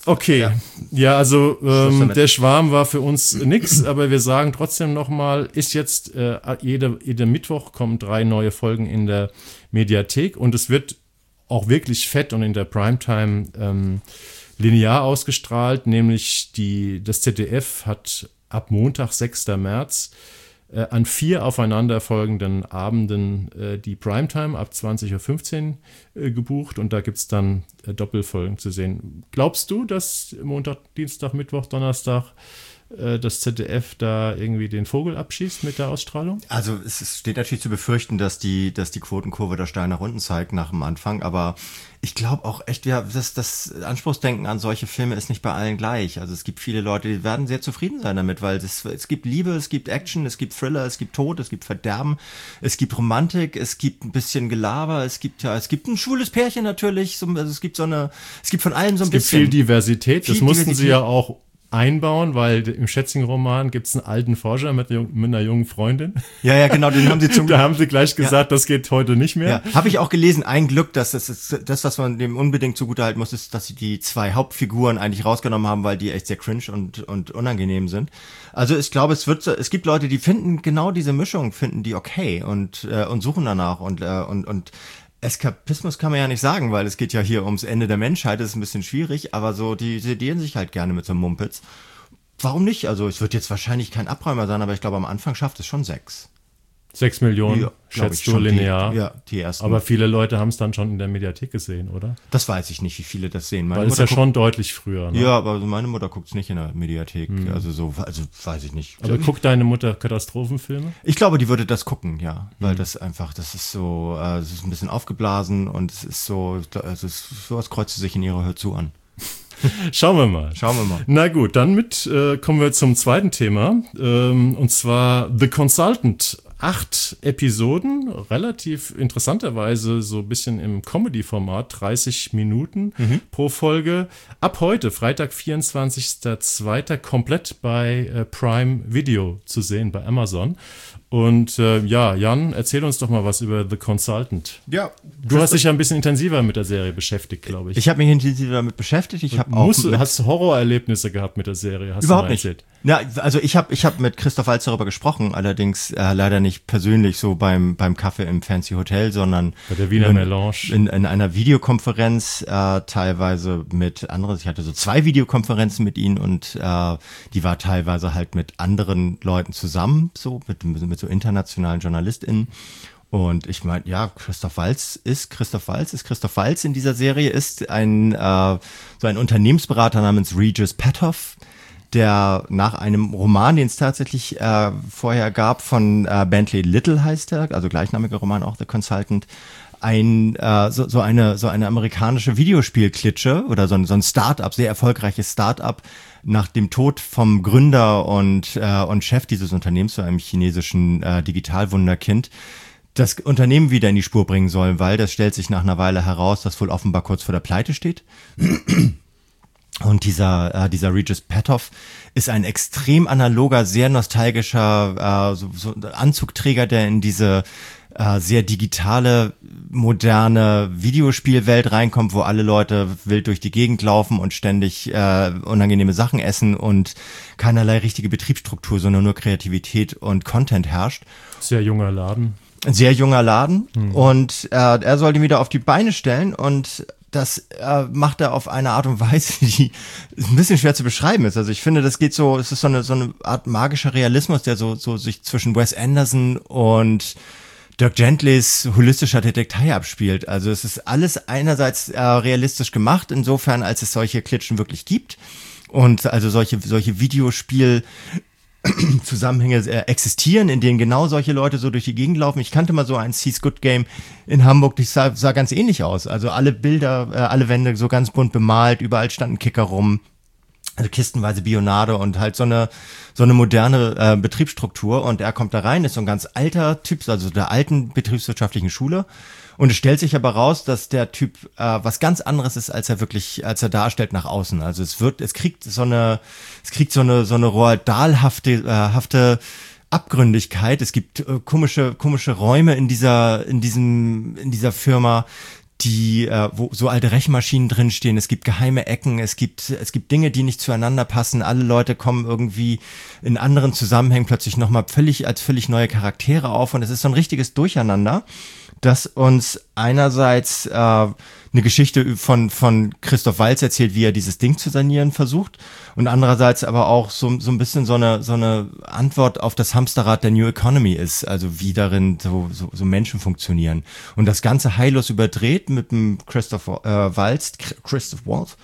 Okay, ja, ja also ähm, der Schwarm war für uns nix, aber wir sagen trotzdem nochmal, ist jetzt, äh, jede, jede Mittwoch kommen drei neue Folgen in der Mediathek und es wird auch wirklich fett und in der Primetime ähm, linear ausgestrahlt, nämlich die, das Z D F hat ab Montag, sechster März, äh, an vier aufeinanderfolgenden Abenden äh, die Primetime ab zwanzig Uhr fünfzehn äh, gebucht und da gibt es dann äh, Doppelfolgen zu sehen. Glaubst du, dass Montag, Dienstag, Mittwoch, Donnerstag äh, das Z D F da irgendwie den Vogel abschießt mit der Ausstrahlung? Also es, es steht natürlich zu befürchten, dass die, dass die Quotenkurve da steil nach unten zeigt nach dem Anfang, aber ich glaube auch echt, ja, das, das Anspruchsdenken an solche Filme ist nicht bei allen gleich. Also es gibt viele Leute, die werden sehr zufrieden sein damit, weil es, es gibt Liebe, es gibt Action, es gibt Thriller, es gibt Tod, es gibt Verderben, es gibt Romantik, es gibt ein bisschen Gelaber, es gibt ja, es gibt ein schwules Pärchen natürlich, so, also es gibt so eine, es gibt von allem so ein es gibt bisschen. Viel Diversität, viel das mussten Diversität. sie ja auch einbauen, weil im Schätzing-Roman gibt es einen alten Forscher mit, mit einer jungen Freundin. Ja, ja, genau, den haben sie zum Da haben sie gleich gesagt, ja. das geht heute nicht mehr. Ja, habe ich auch gelesen. Ein Glück, dass das ist, das, was man dem unbedingt zugutehalten muss, ist, dass sie die zwei Hauptfiguren eigentlich rausgenommen haben, weil die echt sehr cringe und, und unangenehm sind. Also ich glaube, es wird, es gibt Leute, die finden genau diese Mischung, finden die okay und, äh, und suchen danach und, äh, und, und Eskapismus kann man ja nicht sagen, weil es geht ja hier ums Ende der Menschheit, das ist ein bisschen schwierig, aber so, die sedieren sich halt gerne mit so einem Mumpitz. Warum nicht? Also es wird jetzt wahrscheinlich kein Abräumer sein, aber ich glaube, am Anfang schafft es schon sechs. Sechs Millionen, Ja, schätzt ich du schon, linear. Die, ja, die ersten. Aber viele Leute haben es dann schon in der Mediathek gesehen, oder? Das weiß ich nicht, wie viele das sehen. Meine Weil es Mutter ja guckt- schon deutlich früher. Ne? Ja, aber meine Mutter guckt es nicht in der Mediathek. Also so, also weiß ich nicht. Aber guckt deine Mutter Katastrophenfilme? Ich glaube, die würde das gucken, ja. Weil das einfach, das ist so, äh, es ist ein bisschen aufgeblasen und es ist so, also es, sowas kreuzt sie sich in ihre Hör zu an. Schauen wir mal. Schauen wir mal. Na gut, dann mit äh, kommen wir zum zweiten Thema. Ähm, und zwar The Consultant. Acht Episoden, relativ interessanterweise so ein bisschen im Comedy-Format, dreißig Minuten Mhm. pro Folge. Ab heute, Freitag, vierundzwanzigster zweiter komplett bei äh, Prime Video zu sehen, bei Amazon. Und äh, ja, Jan, erzähl uns doch mal was über The Consultant. Ja. Du hast dich ja ein bisschen intensiver mit der Serie beschäftigt, glaube ich. Ich habe mich intensiv damit beschäftigt. Ich habe auch Musst, mit, hast Horrorerlebnisse gehabt mit der Serie? Hast überhaupt du mal nicht. erzählt? Ja, also ich habe ich hab mit Christoph Waltz darüber gesprochen, allerdings äh, leider nicht persönlich so beim beim Kaffee im Fancy Hotel, sondern Bei der Wiener in, Melange. in, in einer Videokonferenz, äh, teilweise mit anderen. Ich hatte so zwei Videokonferenzen mit ihnen und äh, die war teilweise halt mit anderen Leuten zusammen, so mit, mit so internationalen JournalistInnen. Und ich meine, ja, Christoph Waltz ist Christoph Waltz ist Christoph Waltz in dieser Serie, ist ein äh, so ein Unternehmensberater namens Regis Petoff, der nach einem Roman, den es tatsächlich äh, vorher gab, von äh, Bentley Little heißt er, also gleichnamiger Roman, auch The Consultant, ein äh, so, so eine so eine amerikanische Videospielklitsche oder so ein, so ein Start-up, sehr erfolgreiches Start-up, nach dem Tod vom Gründer und äh, und Chef dieses Unternehmens, so einem chinesischen äh, Digitalwunderkind, das Unternehmen wieder in die Spur bringen soll, weil das stellt sich nach einer Weile heraus, dass wohl offenbar kurz vor der Pleite steht. Und dieser äh, dieser Regis Petoff ist ein extrem analoger, sehr nostalgischer äh, so, so Anzugträger, der in diese äh, sehr digitale, moderne Videospielwelt reinkommt, wo alle Leute wild durch die Gegend laufen und ständig äh, unangenehme Sachen essen und keinerlei richtige Betriebsstruktur, sondern nur Kreativität und Content herrscht. Sehr junger Laden. Ein sehr junger Laden hm. und äh, er soll den wieder auf die Beine stellen und das äh, macht er auf eine Art und Weise, die ein bisschen schwer zu beschreiben ist. Also ich finde, das geht so, es ist so eine so eine Art magischer Realismus, der so so sich zwischen Wes Anderson und Dirk Gentlys holistischer Detektei abspielt. Also es ist alles einerseits äh, realistisch gemacht, insofern als es solche Klitschen wirklich gibt und also solche solche Videospiel Zusammenhänge äh, existieren, in denen genau solche Leute so durch die Gegend laufen. Ich kannte mal so ein See's Good Game in Hamburg, das sah, sah ganz ähnlich aus. Also alle Bilder, äh, alle Wände so ganz bunt bemalt, überall standen Kicker rum, also kistenweise Bionade und halt so eine so eine moderne äh, Betriebsstruktur. Und er kommt da rein, ist so ein ganz alter Typ, also der alten betriebswirtschaftlichen Schule. Und es stellt sich aber raus, dass der Typ äh, was ganz anderes ist, als er wirklich, als er darstellt nach außen. Also es wird, es kriegt so eine, es kriegt so eine so eine Roald Dahl-hafte äh, hafte Abgründigkeit. Es gibt äh, komische komische Räume in dieser in diesem in dieser Firma, die, äh, wo so alte Rechenmaschinen drinstehen, es gibt geheime Ecken, es gibt, es gibt Dinge, die nicht zueinander passen, alle Leute kommen irgendwie in anderen Zusammenhängen plötzlich nochmal völlig, als völlig neue Charaktere auf und es ist so ein richtiges Durcheinander, das uns einerseits äh, eine Geschichte von von Christoph Waltz erzählt, wie er dieses Ding zu sanieren versucht und andererseits aber auch so so ein bisschen so eine so eine Antwort auf das Hamsterrad der New Economy ist, also wie darin so so, so Menschen funktionieren und das Ganze heillos überdreht mit dem Christoph äh, Waltz, Christoph Waltz,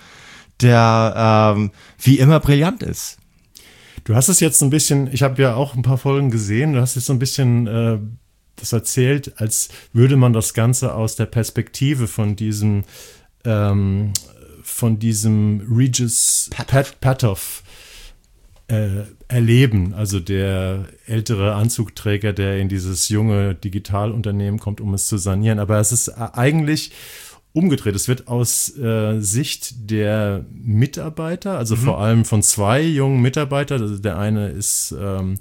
der ähm, wie immer brillant ist. Du hast es jetzt ein bisschen, ich habe ja auch ein paar Folgen gesehen, du hast es so ein bisschen äh, das erzählt, als würde man das Ganze aus der Perspektive von diesem ähm, von diesem Regis Pat- Patoff äh, erleben, also der ältere Anzugträger, der in dieses junge Digitalunternehmen kommt, um es zu sanieren. Aber es ist eigentlich umgedreht. Es wird aus äh, Sicht der Mitarbeiter, also mhm. vor allem von zwei jungen Mitarbeitern, also der eine ist ähm,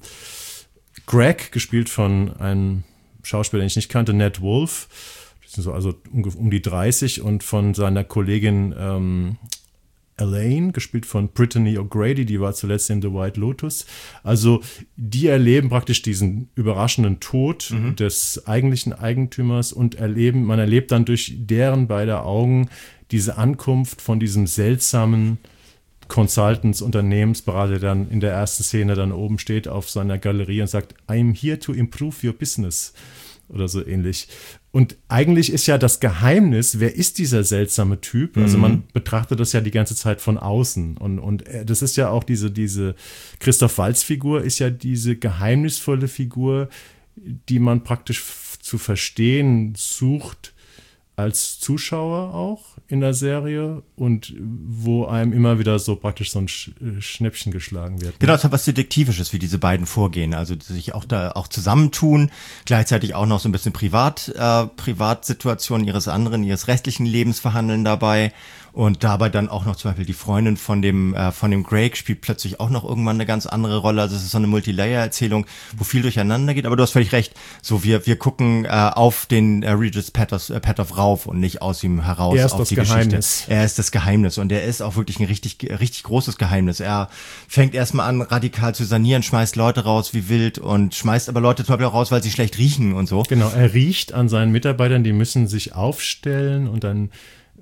Greg, gespielt von einem Schauspieler, den ich nicht kannte, Ned Wolf, die sind so also um, um die dreißig und von seiner Kollegin ähm, Elaine, gespielt von Brittany O'Grady, die war zuletzt in The White Lotus. Also die erleben praktisch diesen überraschenden Tod mhm. des eigentlichen Eigentümers und erleben, man erlebt dann durch deren beider Augen diese Ankunft von diesem seltsamen Consultants, Unternehmensberater, der dann in der ersten Szene dann oben steht auf seiner Galerie und sagt, I'm here to improve your business oder so ähnlich. Und eigentlich ist ja das Geheimnis, wer ist dieser seltsame Typ? Also man betrachtet das ja die ganze Zeit von außen und, und das ist ja auch diese, diese Christoph Waltz-Figur ist ja diese geheimnisvolle Figur, die man praktisch f- zu verstehen sucht, als Zuschauer auch in der Serie und wo einem immer wieder so praktisch so ein Sch- Schnäppchen geschlagen wird. Genau, es hat was Detektivisches, wie diese beiden vorgehen, also sich auch da auch zusammentun, gleichzeitig auch noch so ein bisschen Privat, äh, Privatsituationen ihres anderen, ihres restlichen Lebens verhandeln dabei und dabei dann auch noch zum Beispiel die Freundin von dem äh, von dem Greg spielt plötzlich auch noch irgendwann eine ganz andere Rolle, also es ist so eine Multilayer-Erzählung, wo viel durcheinander geht, aber du hast völlig recht, so wir wir gucken äh, auf den äh, Regis Patoff, äh, Patoff rauf und nicht aus ihm heraus er ist auf das die Geheimnis. Geschichte. Er ist das Geheimnis und er ist auch wirklich ein richtig, richtig großes Geheimnis. Er fängt erstmal an, radikal zu sanieren, schmeißt Leute raus wie wild und schmeißt aber Leute zum Beispiel auch raus, weil sie schlecht riechen und so. Genau, er riecht an seinen Mitarbeitern, die müssen sich aufstellen und dann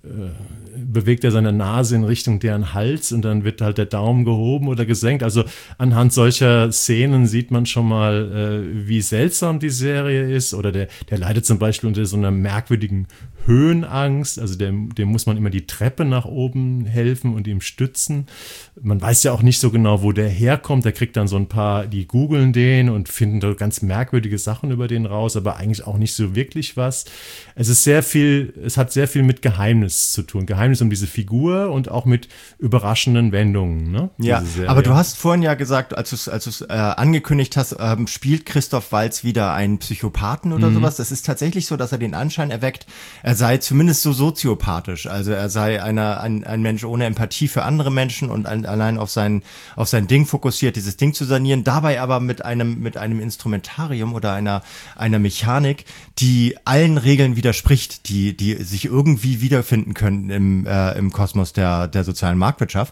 bewegt er seine Nase in Richtung deren Hals und dann wird halt der Daumen gehoben oder gesenkt. Also anhand solcher Szenen sieht man schon mal, äh, wie seltsam die Serie ist. Oder der, der leidet zum Beispiel unter so einer merkwürdigen Höhenangst. Also dem, dem muss man immer die Treppe nach oben helfen und ihm stützen. Man weiß ja auch nicht so genau, wo der herkommt. Der kriegt dann so ein paar, die googeln den und finden da ganz merkwürdige Sachen über den raus, aber eigentlich auch nicht so wirklich was. Es ist sehr viel, es hat sehr viel mit Geheimnis zu tun. Geheimnis um diese Figur und auch mit überraschenden Wendungen. Ne? Ja, aber du hast vorhin ja gesagt, als du es als du's, äh, angekündigt hast, ähm, spielt Christoph Waltz wieder einen Psychopathen oder mhm. sowas. Das ist tatsächlich so, dass er den Anschein erweckt, er sei zumindest so soziopathisch. Also er sei einer, ein, ein Mensch ohne Empathie für andere Menschen und ein, allein auf sein, auf sein Ding fokussiert, dieses Ding zu sanieren, dabei aber mit einem, mit einem Instrumentarium oder einer, einer Mechanik, die allen Regeln widerspricht, die, die sich irgendwie wiederfinden können im, äh, im Kosmos der, der sozialen Marktwirtschaft.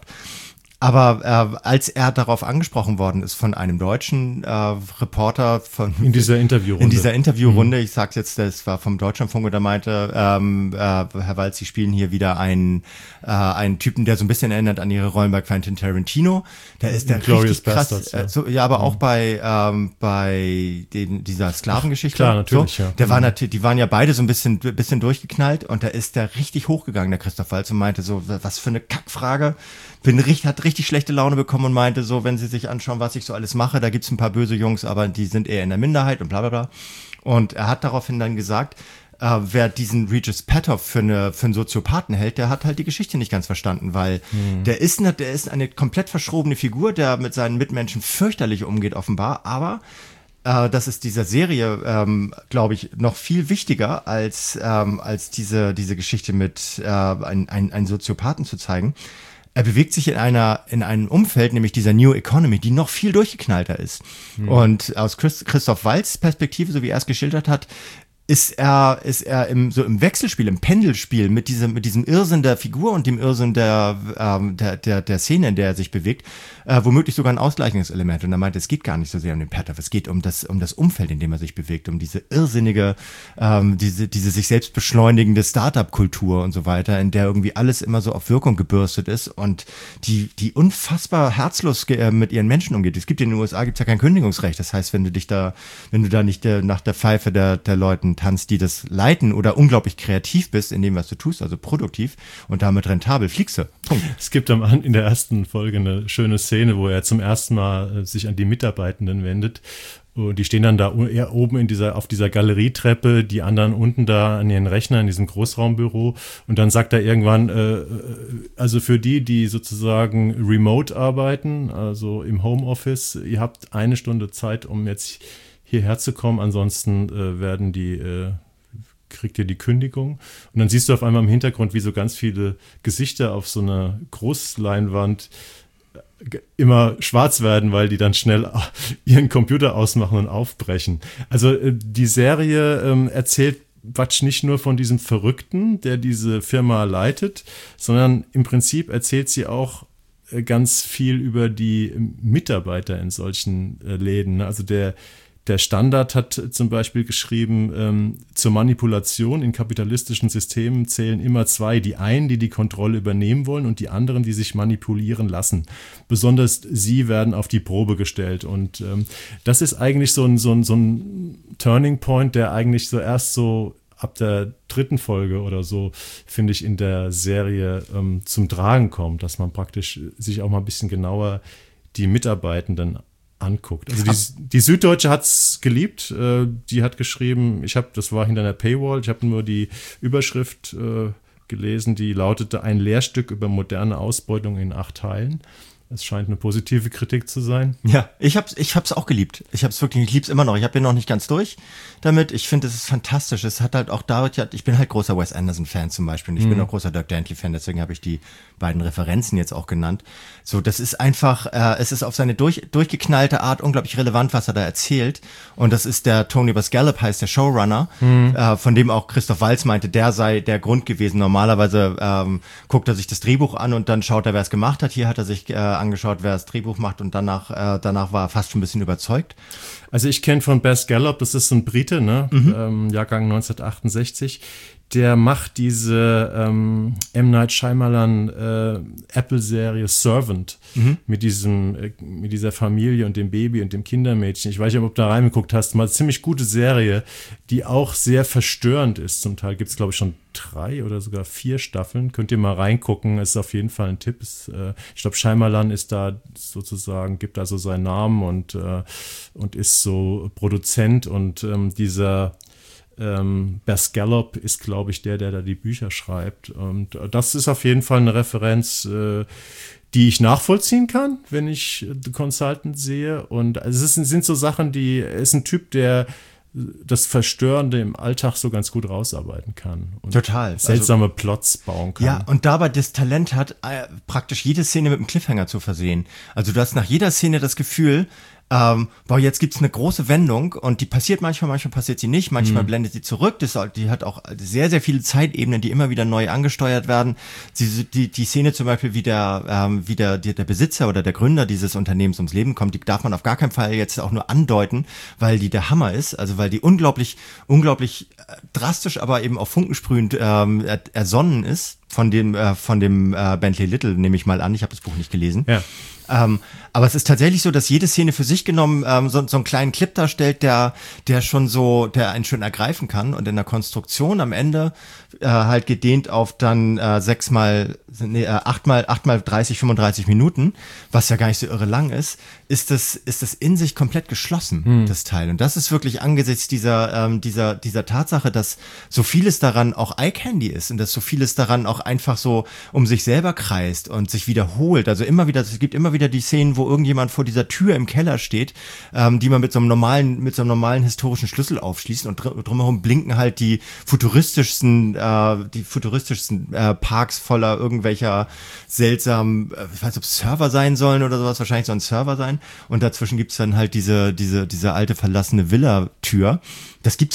Aber äh, als er darauf angesprochen worden ist von einem deutschen äh, Reporter von in dieser Interviewrunde, in dieser Interviewrunde, mhm. ich sag's jetzt, das war vom Deutschlandfunk, der meinte, ähm, äh, Herr Waltz, Sie spielen hier wieder einen äh, einen Typen, der so ein bisschen erinnert an Ihre Rollen bei Quentin Tarantino. Der ist der richtig krass, Bastards, ja. Äh, so, ja, aber mhm. auch bei ähm, bei den, dieser Sklavengeschichte. Klar, natürlich, so, ja. Der mhm. war natürlich, die waren ja beide so ein bisschen bisschen durchgeknallt und da ist der richtig hochgegangen, der Christoph Waltz, und meinte so, was für eine Kackfrage. Bin richtig, hat richtig schlechte Laune bekommen und meinte so, wenn Sie sich anschauen, was ich so alles mache, da gibt's ein paar böse Jungs, aber die sind eher in der Minderheit und bla bla bla. Und er hat daraufhin dann gesagt, äh, wer diesen Regis Patoff für, eine, für einen Soziopathen hält, der hat halt die Geschichte nicht ganz verstanden, weil hm. der ist eine, der ist eine komplett verschrobene Figur, der mit seinen Mitmenschen fürchterlich umgeht offenbar, aber äh, das ist dieser Serie, ähm, glaube ich, noch viel wichtiger als, ähm, als diese, diese Geschichte mit äh, ein, ein, einen Soziopathen zu zeigen. Er bewegt sich in einer in einem Umfeld, nämlich dieser New Economy, die noch viel durchgeknallter ist. Mhm. Und aus Christ, Christoph Waltz Perspektive, so wie er es geschildert hat, ist er, ist er im, so im Wechselspiel, im Pendelspiel mit diesem, mit diesem Irrsinn der Figur und dem Irrsinn der, ähm, der, der, der Szene, in der er sich bewegt, äh, womöglich sogar ein ausgleichendes Element. Und er meinte, es geht gar nicht so sehr um den Payoff, es geht um das, um das Umfeld, in dem er sich bewegt, um diese irrsinnige, ähm, diese, diese sich selbst beschleunigende Startup-Kultur und so weiter, in der irgendwie alles immer so auf Wirkung gebürstet ist und die, die unfassbar herzlos ge- mit ihren Menschen umgeht. Es gibt in den U S A gibt's ja kein Kündigungsrecht. Das heißt, wenn du dich da, wenn du da nicht äh, nach der Pfeife der, der Leuten tanzt, die das leiten oder unglaublich kreativ bist in dem, was du tust, also produktiv und damit rentabel, fliegst du. Punkt. Es gibt am, in der ersten Folge eine schöne Szene, wo er zum ersten Mal äh, sich an die Mitarbeitenden wendet. Und die stehen dann da eher oben in dieser, auf dieser Galerietreppe, die anderen unten da an ihren Rechnern in diesem Großraumbüro. Und dann sagt er irgendwann, äh, also für die, die sozusagen remote arbeiten, also im Homeoffice, ihr habt eine Stunde Zeit, um jetzt hierher zu kommen, ansonsten äh, werden die, äh, kriegt ihr die Kündigung. Und dann siehst du auf einmal im Hintergrund, wie so ganz viele Gesichter auf so einer Großleinwand immer schwarz werden, weil die dann schnell ihren Computer ausmachen und aufbrechen. Also äh, die Serie ähm, erzählt Quatsch nicht nur von diesem Verrückten, der diese Firma leitet, sondern im Prinzip erzählt sie auch äh, ganz viel über die Mitarbeiter in solchen äh, Läden. Also der Der Standard hat zum Beispiel geschrieben, ähm, zur Manipulation in kapitalistischen Systemen zählen immer zwei. Die einen, die die Kontrolle übernehmen wollen und die anderen, die sich manipulieren lassen. Besonders sie werden auf die Probe gestellt. Und ähm, das ist eigentlich so ein, so ein, so ein Turning Point, der eigentlich so erst so ab der dritten Folge oder so, finde ich, in der Serie ähm, zum Tragen kommt, dass man praktisch sich auch mal ein bisschen genauer die Mitarbeitenden anguckt. Also die, die Süddeutsche hat's geliebt. Äh, die hat geschrieben, ich habe, das war hinter einer Paywall, ich habe nur die Überschrift äh, gelesen, die lautete: Ein Lehrstück über moderne Ausbeutung in acht Teilen. Es scheint eine positive Kritik zu sein. Ja, ich hab's, ich hab's auch geliebt. Ich hab's wirklich, ich lieb's immer noch. Ich hab den noch nicht ganz durch damit. Ich finde, es ist fantastisch. Es hat halt auch da, ich bin halt großer Wes Anderson-Fan zum Beispiel. Und ich mhm. bin auch großer Dirk Gently-Fan. Deswegen habe ich die beiden Referenzen jetzt auch genannt. So, das ist einfach, äh, es ist auf seine durch, durchgeknallte Art unglaublich relevant, was er da erzählt. Und das ist der Tony Basgallop, heißt der Showrunner, mhm. äh, von dem auch Christoph Waltz meinte, der sei der Grund gewesen. Normalerweise ähm, guckt er sich das Drehbuch an und dann schaut er, wer es gemacht hat. Hier hat er sich äh, angeschaut, wer das Drehbuch macht, und danach äh, danach war er fast schon ein bisschen überzeugt. Also ich kenne von Basgallop, das ist so ein Brite, ne? Mhm. Ähm, Jahrgang neunzehnhundertachtundsechzig. Der macht diese ähm, M. Night Shyamalan äh, Apple-Serie Servant mhm. mit diesem äh, mit dieser Familie und dem Baby und dem Kindermädchen. Ich weiß nicht, ob du da reingeguckt hast. Mal eine ziemlich gute Serie, die auch sehr verstörend ist. Zum Teil gibt es, glaube ich, schon drei oder sogar vier Staffeln. Könnt ihr mal reingucken. Ist auf jeden Fall ein Tipp. Ist, äh, ich glaube, Shyamalan ist da sozusagen, gibt also seinen Namen und, äh, und ist so Produzent, und ähm, dieser Ähm, Basgallop ist, glaube ich, der, der da die Bücher schreibt. Und das ist auf jeden Fall eine Referenz, äh, die ich nachvollziehen kann, wenn ich The Consultant sehe. Und es ist, sind so Sachen, die, er ist ein Typ, der das Verstörende im Alltag so ganz gut rausarbeiten kann. Und total. Seltsame also, Plots bauen kann. Ja, und dabei das Talent hat, äh, praktisch jede Szene mit einem Cliffhanger zu versehen. Also du hast nach jeder Szene das Gefühl, Ähm, boah, jetzt gibt's eine große Wendung, und die passiert manchmal, manchmal passiert sie nicht, manchmal mhm. blendet sie zurück. Das, die hat auch sehr, sehr viele Zeitebenen, die immer wieder neu angesteuert werden. Die, die, die Szene zum Beispiel, wie der, ähm, wie der, der Besitzer oder der Gründer dieses Unternehmens ums Leben kommt, die darf man auf gar keinen Fall jetzt auch nur andeuten, weil die der Hammer ist, also weil die unglaublich, unglaublich drastisch, aber eben auch funkensprühend ähm, ersonnen ist. Von dem, äh, von dem äh, Bentley Little, nehme ich mal an. Ich habe das Buch nicht gelesen. Ja. Ähm, aber es ist tatsächlich so, dass jede Szene für sich genommen ähm, so, so einen kleinen Clip darstellt, der, der schon so, der einen schön ergreifen kann, und in der Konstruktion am Ende äh, halt gedehnt auf dann äh, sechsmal, nee, äh, achtmal, achtmal dreißig, fünfunddreißig Minuten, was ja gar nicht so irre lang ist, ist das, ist das in sich komplett geschlossen, hm. das Teil. Und das ist wirklich angesichts dieser, ähm, dieser, dieser Tatsache, dass so vieles daran auch Eye Candy ist und dass so vieles daran auch einfach so um sich selber kreist und sich wiederholt. Also immer wieder, es gibt immer wieder die Szenen, wo irgendjemand vor dieser Tür im Keller steht, ähm, die man mit so einem normalen, mit so einem normalen historischen Schlüssel aufschließt, und dr- drumherum blinken halt die futuristischsten, äh, die futuristischsten äh, Parks voller irgendwelcher seltsamen, äh, ich weiß nicht, ob es Server sein sollen oder sowas, wahrscheinlich soll ein Server sein. Und dazwischen gibt's dann halt diese, diese, diese alte verlassene Villa-Tür. Das gibt's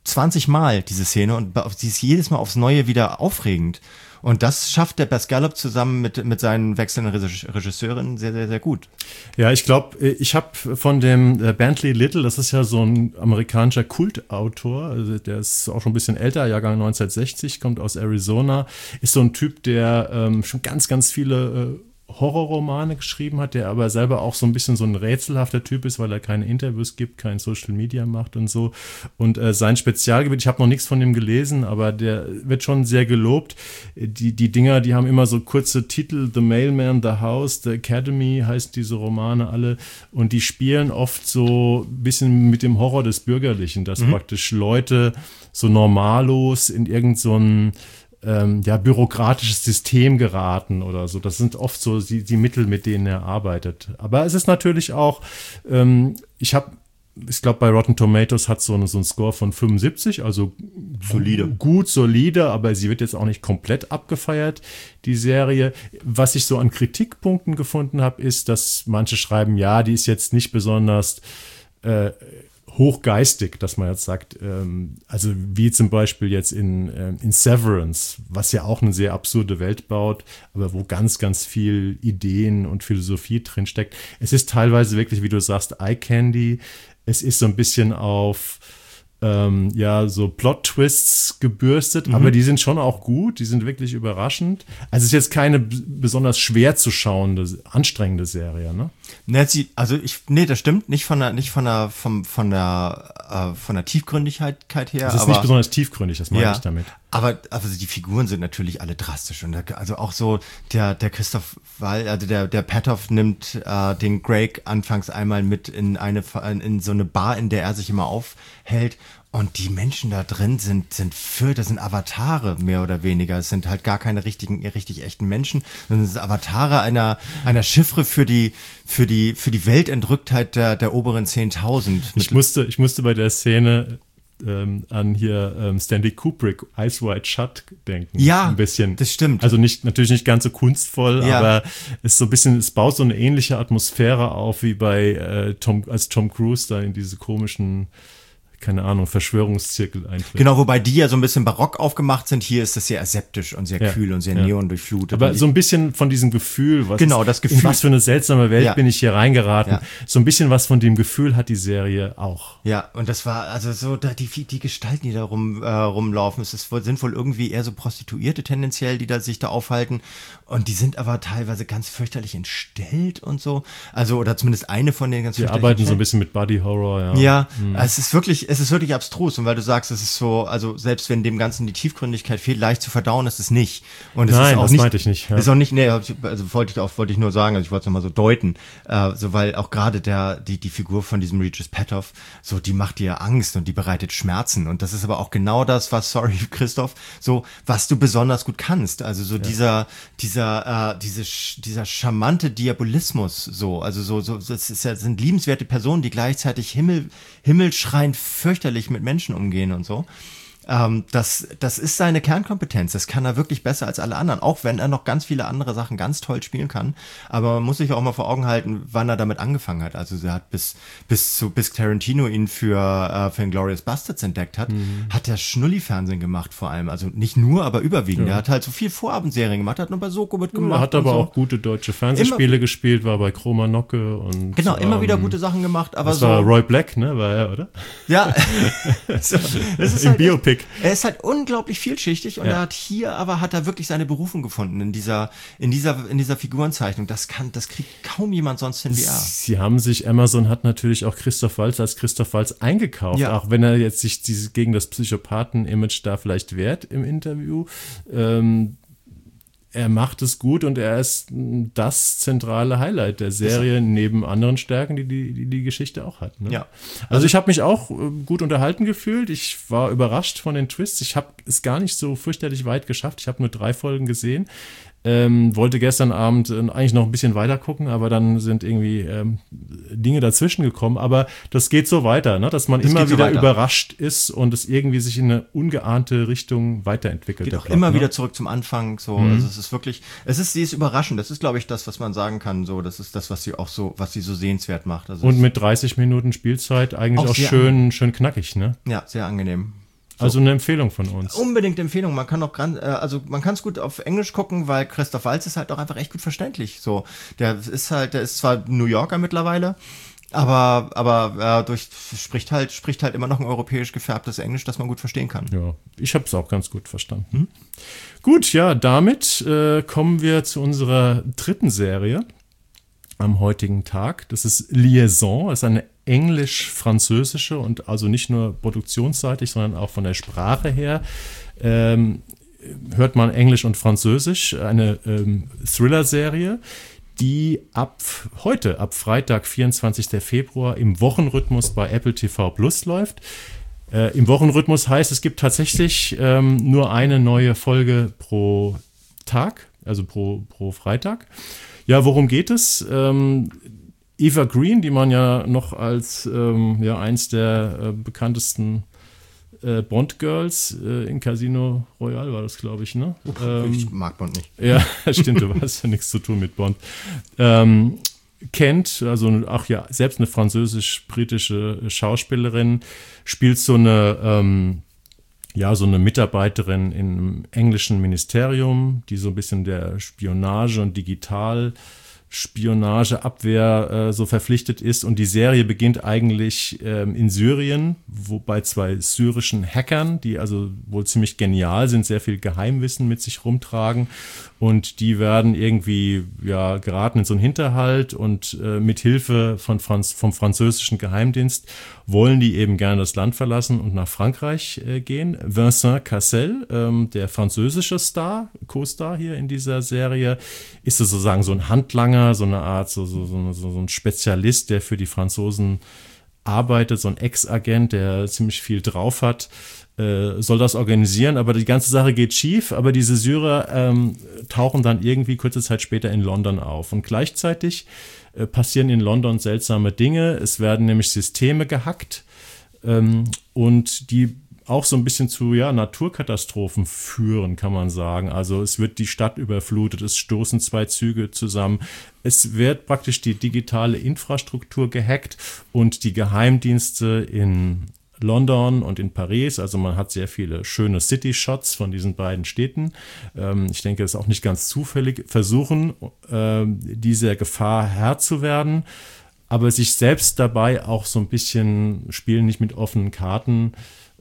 zwanzig Mal, diese Szene, und sie ist jedes Mal aufs Neue wieder aufregend. Und das schafft der Baz Gallup zusammen mit, mit seinen wechselnden Regisseurinnen sehr, sehr, sehr gut. Ja, ich glaube, ich habe von dem Bentley Little, das ist ja so ein amerikanischer Kultautor, also der ist auch schon ein bisschen älter, Jahrgang neunzehnhundertsechzig, kommt aus Arizona, ist so ein Typ, der ähm, schon ganz, ganz viele äh, Horrorromane geschrieben hat, der aber selber auch so ein bisschen so ein rätselhafter Typ ist, weil er keine Interviews gibt, kein Social Media macht und so. Und äh, sein Spezialgebiet, ich habe noch nichts von ihm gelesen, aber der wird schon sehr gelobt. Die, die Dinger, die haben immer so kurze Titel, The Mailman, The House, The Academy heißt diese Romane alle, und die spielen oft so ein bisschen mit dem Horror des Bürgerlichen, dass mhm. praktisch Leute so normallos in irgend so ein Ähm, ja, bürokratisches System geraten oder so. Das sind oft so die, die Mittel, mit denen er arbeitet. Aber es ist natürlich auch, ähm, ich habe, ich glaube, bei Rotten Tomatoes hat so, eine, so einen Score von fünfundsiebzig, also solide. Gut, gut, solide, aber sie wird jetzt auch nicht komplett abgefeiert, die Serie. Was ich so an Kritikpunkten gefunden habe, ist, dass manche schreiben, ja, die ist jetzt nicht besonders äh, hochgeistig, dass man jetzt sagt, ähm, also wie zum Beispiel jetzt in, äh, in Severance, was ja auch eine sehr absurde Welt baut, aber wo ganz, ganz viel Ideen und Philosophie drin steckt. Es ist teilweise wirklich, wie du sagst, Eye Candy. Es ist so ein bisschen auf ähm, ja, so Plot-Twists gebürstet, mhm. aber die sind schon auch gut, die sind wirklich überraschend. Also es ist jetzt keine b- besonders schwer zu schauende, anstrengende Serie, ne? Ne, sie, also ich, nee, das stimmt, nicht von der, nicht von der, vom, von der, äh, von der Tiefgründigkeit her. Es ist aber, nicht besonders tiefgründig, das meine ja, ich damit. Aber, aber die Figuren sind natürlich alle drastisch, und da, also auch so der, der Christoph Wall, also der, der Petoff nimmt äh, den Greg anfangs einmal mit in eine, in so eine Bar, in der er sich immer aufhält. Und die Menschen da drin sind, sind für, das sind Avatare, mehr oder weniger. Es sind halt gar keine richtigen, richtig echten Menschen, sondern es sind Avatare einer, einer Chiffre für die, für die, für die Weltentrücktheit der, der oberen zehntausend. Ich musste, ich musste bei der Szene ähm, an hier ähm, Stanley Kubrick, Eyes Wide Shut denken. Ja, ein bisschen. Das stimmt. Also nicht, natürlich nicht ganz so kunstvoll, ja. aber es ist so ein bisschen, es baut so eine ähnliche Atmosphäre auf, wie bei äh, Tom, als Tom Cruise da in diese komischen, keine Ahnung, Verschwörungszirkel eintritt. Genau, wobei die ja so ein bisschen barock aufgemacht sind. Hier ist das sehr aseptisch und sehr ja, kühl und sehr ja. neon durchflutet. Aber so ein bisschen von diesem Gefühl, was, genau, das Gefühl, in was für eine seltsame Welt ja. bin ich hier reingeraten. Ja. So ein bisschen was von dem Gefühl hat die Serie auch. Ja, und das war, also so, da die, die Gestalten, die da rum, äh, rumlaufen, es ist, sind wohl irgendwie eher so Prostituierte tendenziell, die da sich da aufhalten. Und die sind aber teilweise ganz fürchterlich entstellt und so. Also, oder zumindest eine von denen ganz die fürchterlich arbeiten entstellt. so ein bisschen mit Body Horror, ja. Ja, mhm. es ist wirklich, es ist wirklich abstrus. Und weil du sagst, es ist so, also selbst wenn dem Ganzen die Tiefgründigkeit fehlt, leicht zu verdauen ist es nicht. Und es Nein, ist auch das nicht, meinte ich nicht. Ja. Ist auch nicht, nee, also wollte ich auch, wollte ich nur sagen, also ich wollte es nochmal so deuten, äh, so weil auch gerade der, die, die Figur von diesem Regis Petoff, so, die macht dir Angst und die bereitet Schmerzen. Und das ist aber auch genau das, was, sorry, Christoph, so, was du besonders gut kannst. Also so ja. dieser, dieser, äh, diese, dieser charmante Diabolismus, so, also so, so, das ist ja, das sind liebenswerte Personen, die gleichzeitig Himmel, himmelschreiend fürchterlich mit Menschen umgehen und so. Ähm, das, das ist seine Kernkompetenz. Das kann er wirklich besser als alle anderen, auch wenn er noch ganz viele andere Sachen ganz toll spielen kann. Aber man muss sich auch mal vor Augen halten, wann er damit angefangen hat. Also er hat bis, bis zu, bis Tarantino ihn für, äh, für Inglourious Bastards entdeckt hat, mhm. hat er Schnulli-Fernsehen gemacht vor allem. Also nicht nur, aber überwiegend. Ja. Er hat halt so viel Vorabendserien gemacht, hat nur bei Soko mitgemacht. Er hat aber so. auch gute deutsche Fernsehspiele immer, gespielt, war bei Chroma Nocke und genau, immer ähm, wieder gute Sachen gemacht. Aber das so, war Roy Black, ne, war er, oder? Ja. so, das ist Im halt, Biopic. Er ist halt unglaublich vielschichtig und ja. er hat hier aber hat er wirklich seine Berufung gefunden in dieser in dieser in dieser Figurenzeichnung. Das kann das kriegt kaum jemand sonst hin wie er. Sie haben sich, Amazon hat natürlich auch Christoph Waltz als Christoph Waltz eingekauft, ja. auch wenn er jetzt sich diese, gegen das Psychopathen-Image da vielleicht wehrt im Interview. Ähm, er macht es gut und er ist das zentrale Highlight der Serie, neben anderen Stärken, die die, die, die Geschichte auch hat. Ne? Ja. Also ich habe mich auch gut unterhalten gefühlt. Ich war überrascht von den Twists. Ich habe es gar nicht so fürchterlich weit geschafft. Ich habe nur drei Folgen gesehen. Ähm, wollte gestern Abend äh, eigentlich noch ein bisschen weiter gucken, aber dann sind irgendwie ähm, Dinge dazwischen gekommen. Aber das geht so weiter, ne? Dass man das immer wieder so überrascht ist und es irgendwie sich in eine ungeahnte Richtung weiterentwickelt. Geht auch Plot, immer ne? wieder zurück zum Anfang. So, mhm. also es ist wirklich, es ist, sie ist überraschend. Das ist, glaube ich, das, was man sagen kann. So, das ist das, was sie auch so, was sie so sehenswert macht. Also und mit dreißig Minuten Spielzeit eigentlich auch, auch schön, schön knackig, ne? Ja, sehr angenehm. So. Also eine Empfehlung von uns. Unbedingt Empfehlung. Man kann auch gran- äh, also man kann es gut auf Englisch gucken, weil Christoph Waltz ist halt auch einfach echt gut verständlich. So, der ist halt, der ist zwar New Yorker mittlerweile, aber aber äh, durch spricht halt spricht halt immer noch ein europäisch gefärbtes Englisch, das man gut verstehen kann. Ja, ich habe es auch ganz gut verstanden. Hm? Gut, ja, damit äh, kommen wir zu unserer dritten Serie am heutigen Tag. Das ist Liaison, das ist eine englisch-französische und also nicht nur produktionsseitig, sondern auch von der Sprache her. Ähm, hört man Englisch und Französisch, eine ähm, Thriller-Serie, die ab heute, ab Freitag, vierundzwanzigsten Februar, im Wochenrhythmus bei Apple T V Plus läuft. Äh, Im Wochenrhythmus heißt, es gibt tatsächlich ähm, nur eine neue Folge pro Tag, also pro, pro Freitag. Ja, worum geht es? Ähm, Eva Green, die man ja noch als ähm, ja, eins der äh, bekanntesten äh, Bond-Girls äh, in Casino Royale war das, glaube ich, ne? Ähm, ich mag Bond nicht. Ja, stimmt, du hast ja nichts zu tun mit Bond. Ähm, kennt, also auch ja, selbst eine französisch-britische Schauspielerin, spielt so eine, ähm, ja, so eine Mitarbeiterin im englischen Ministerium, die so ein bisschen der Spionage und Digital Spionageabwehr äh, so verpflichtet ist, und die Serie beginnt eigentlich ähm, in Syrien, wo bei zwei syrischen Hackern, die also wohl ziemlich genial sind, sehr viel Geheimwissen mit sich rumtragen, und die werden irgendwie ja geraten in so einen Hinterhalt, und äh, mit Hilfe von Franz, vom französischen Geheimdienst wollen die eben gerne das Land verlassen und nach Frankreich äh, gehen. Vincent Cassel, ähm, der französische Star, Co-Star hier in dieser Serie, ist sozusagen so ein Handlanger, so eine Art, so, so, so, so ein Spezialist, der für die Franzosen arbeitet, so ein Ex-Agent, der ziemlich viel drauf hat, äh, soll das organisieren, aber die ganze Sache geht schief, aber diese Syrer ähm, tauchen dann irgendwie kurze Zeit später in London auf, und gleichzeitig äh, passieren in London seltsame Dinge. Es werden nämlich Systeme gehackt, ähm, und die auch so ein bisschen zu ja, Naturkatastrophen führen, kann man sagen. Also es wird die Stadt überflutet, es stoßen zwei Züge zusammen, es wird praktisch die digitale Infrastruktur gehackt, und die Geheimdienste in London und in Paris, also man hat sehr viele schöne City-Shots von diesen beiden Städten. Ähm, ich denke, es ist auch nicht ganz zufällig, versuchen, äh, dieser Gefahr Herr zu werden, aber sich selbst dabei auch so ein bisschen spielen, nicht mit offenen Karten.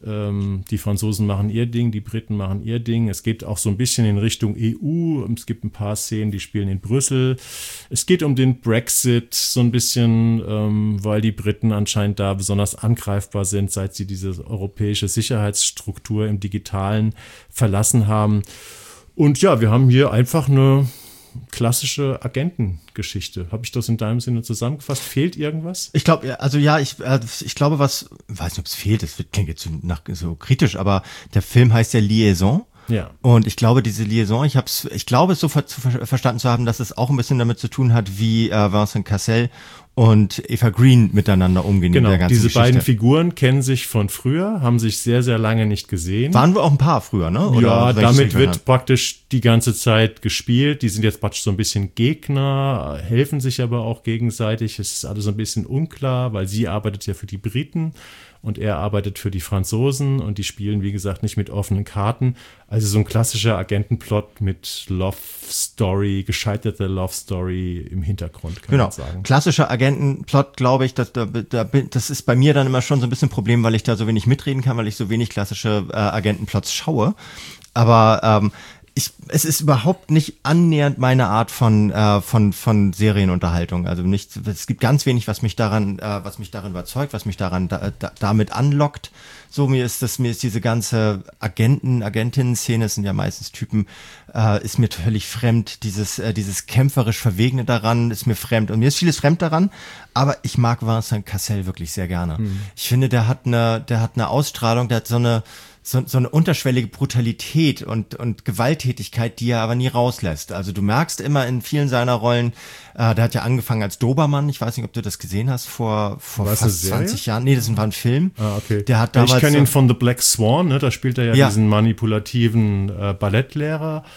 Die Franzosen machen ihr Ding, die Briten machen ihr Ding. Es geht auch so ein bisschen in Richtung E U. Es gibt ein paar Szenen, die spielen in Brüssel. Es geht um den Brexit so ein bisschen, ähm, weil die Briten anscheinend da besonders angreifbar sind, seit sie diese europäische Sicherheitsstruktur im Digitalen verlassen haben. Und ja, wir haben hier einfach eine klassische Agentengeschichte. Habe ich das in deinem Sinne zusammengefasst? Fehlt irgendwas? Ich glaube, also ja, ich, äh, ich glaube, was, weiß nicht, ob es fehlt, das klingt jetzt so, nach, so kritisch, aber der Film heißt ja Liaison. Ja. Und ich glaube, diese Liaison, ich hab's, ich glaube, es so ver- zu ver- verstanden zu haben, dass es auch ein bisschen damit zu tun hat, wie äh, Vincent Cassel und Eva Green miteinander umgehen. Genau, in der ganzen diese Geschichte. beiden Figuren kennen sich von früher, haben sich sehr, sehr lange nicht gesehen. Waren wir auch ein paar früher, ne? Oder ja, wenn ich damit es wird richtig praktisch die ganze Zeit gespielt. Die sind jetzt praktisch so ein bisschen Gegner, helfen sich aber auch gegenseitig. Es ist alles so ein bisschen unklar, weil sie arbeitet ja für die Briten und er arbeitet für die Franzosen, und die spielen, wie gesagt, nicht mit offenen Karten. Also so ein klassischer Agentenplot mit Love Story, gescheiterte Love Story im Hintergrund, kann genau. man sagen. Klassischer Agentenplot, glaube ich, das, da, da, das ist bei mir dann immer schon so ein bisschen ein Problem, weil ich da so wenig mitreden kann, weil ich so wenig klassische äh, Agentenplots schaue. Aber ähm, ich, es ist überhaupt nicht annähernd meine Art von äh, von von Serienunterhaltung. Also nicht, es gibt ganz wenig, was mich daran, äh, was mich daran überzeugt, was mich daran da, da, damit anlockt. So, mir ist das, mir ist diese ganze Agenten, Agentinnen-Szene, das sind ja meistens Typen, äh, ist mir völlig fremd. Dieses, äh, dieses kämpferisch Verwegene daran ist mir fremd. Und mir ist vieles fremd daran, aber ich mag Vincent Cassel wirklich sehr gerne. Mhm. Ich finde, der hat eine, der hat eine Ausstrahlung, der hat so eine, so, so eine unterschwellige Brutalität und, und Gewalttätigkeit, die er aber nie rauslässt. Also du merkst immer in vielen seiner Rollen, äh, der hat ja angefangen als Dobermann, ich weiß nicht, ob du das gesehen hast, vor, vor fast zwanzig Jahren. Nee, das war ein Film. Ah, okay. Der hat damals ich kenne so ihn von The Black Swan, ne? Da spielt er ja, ja. diesen manipulativen äh, Ballettlehrer.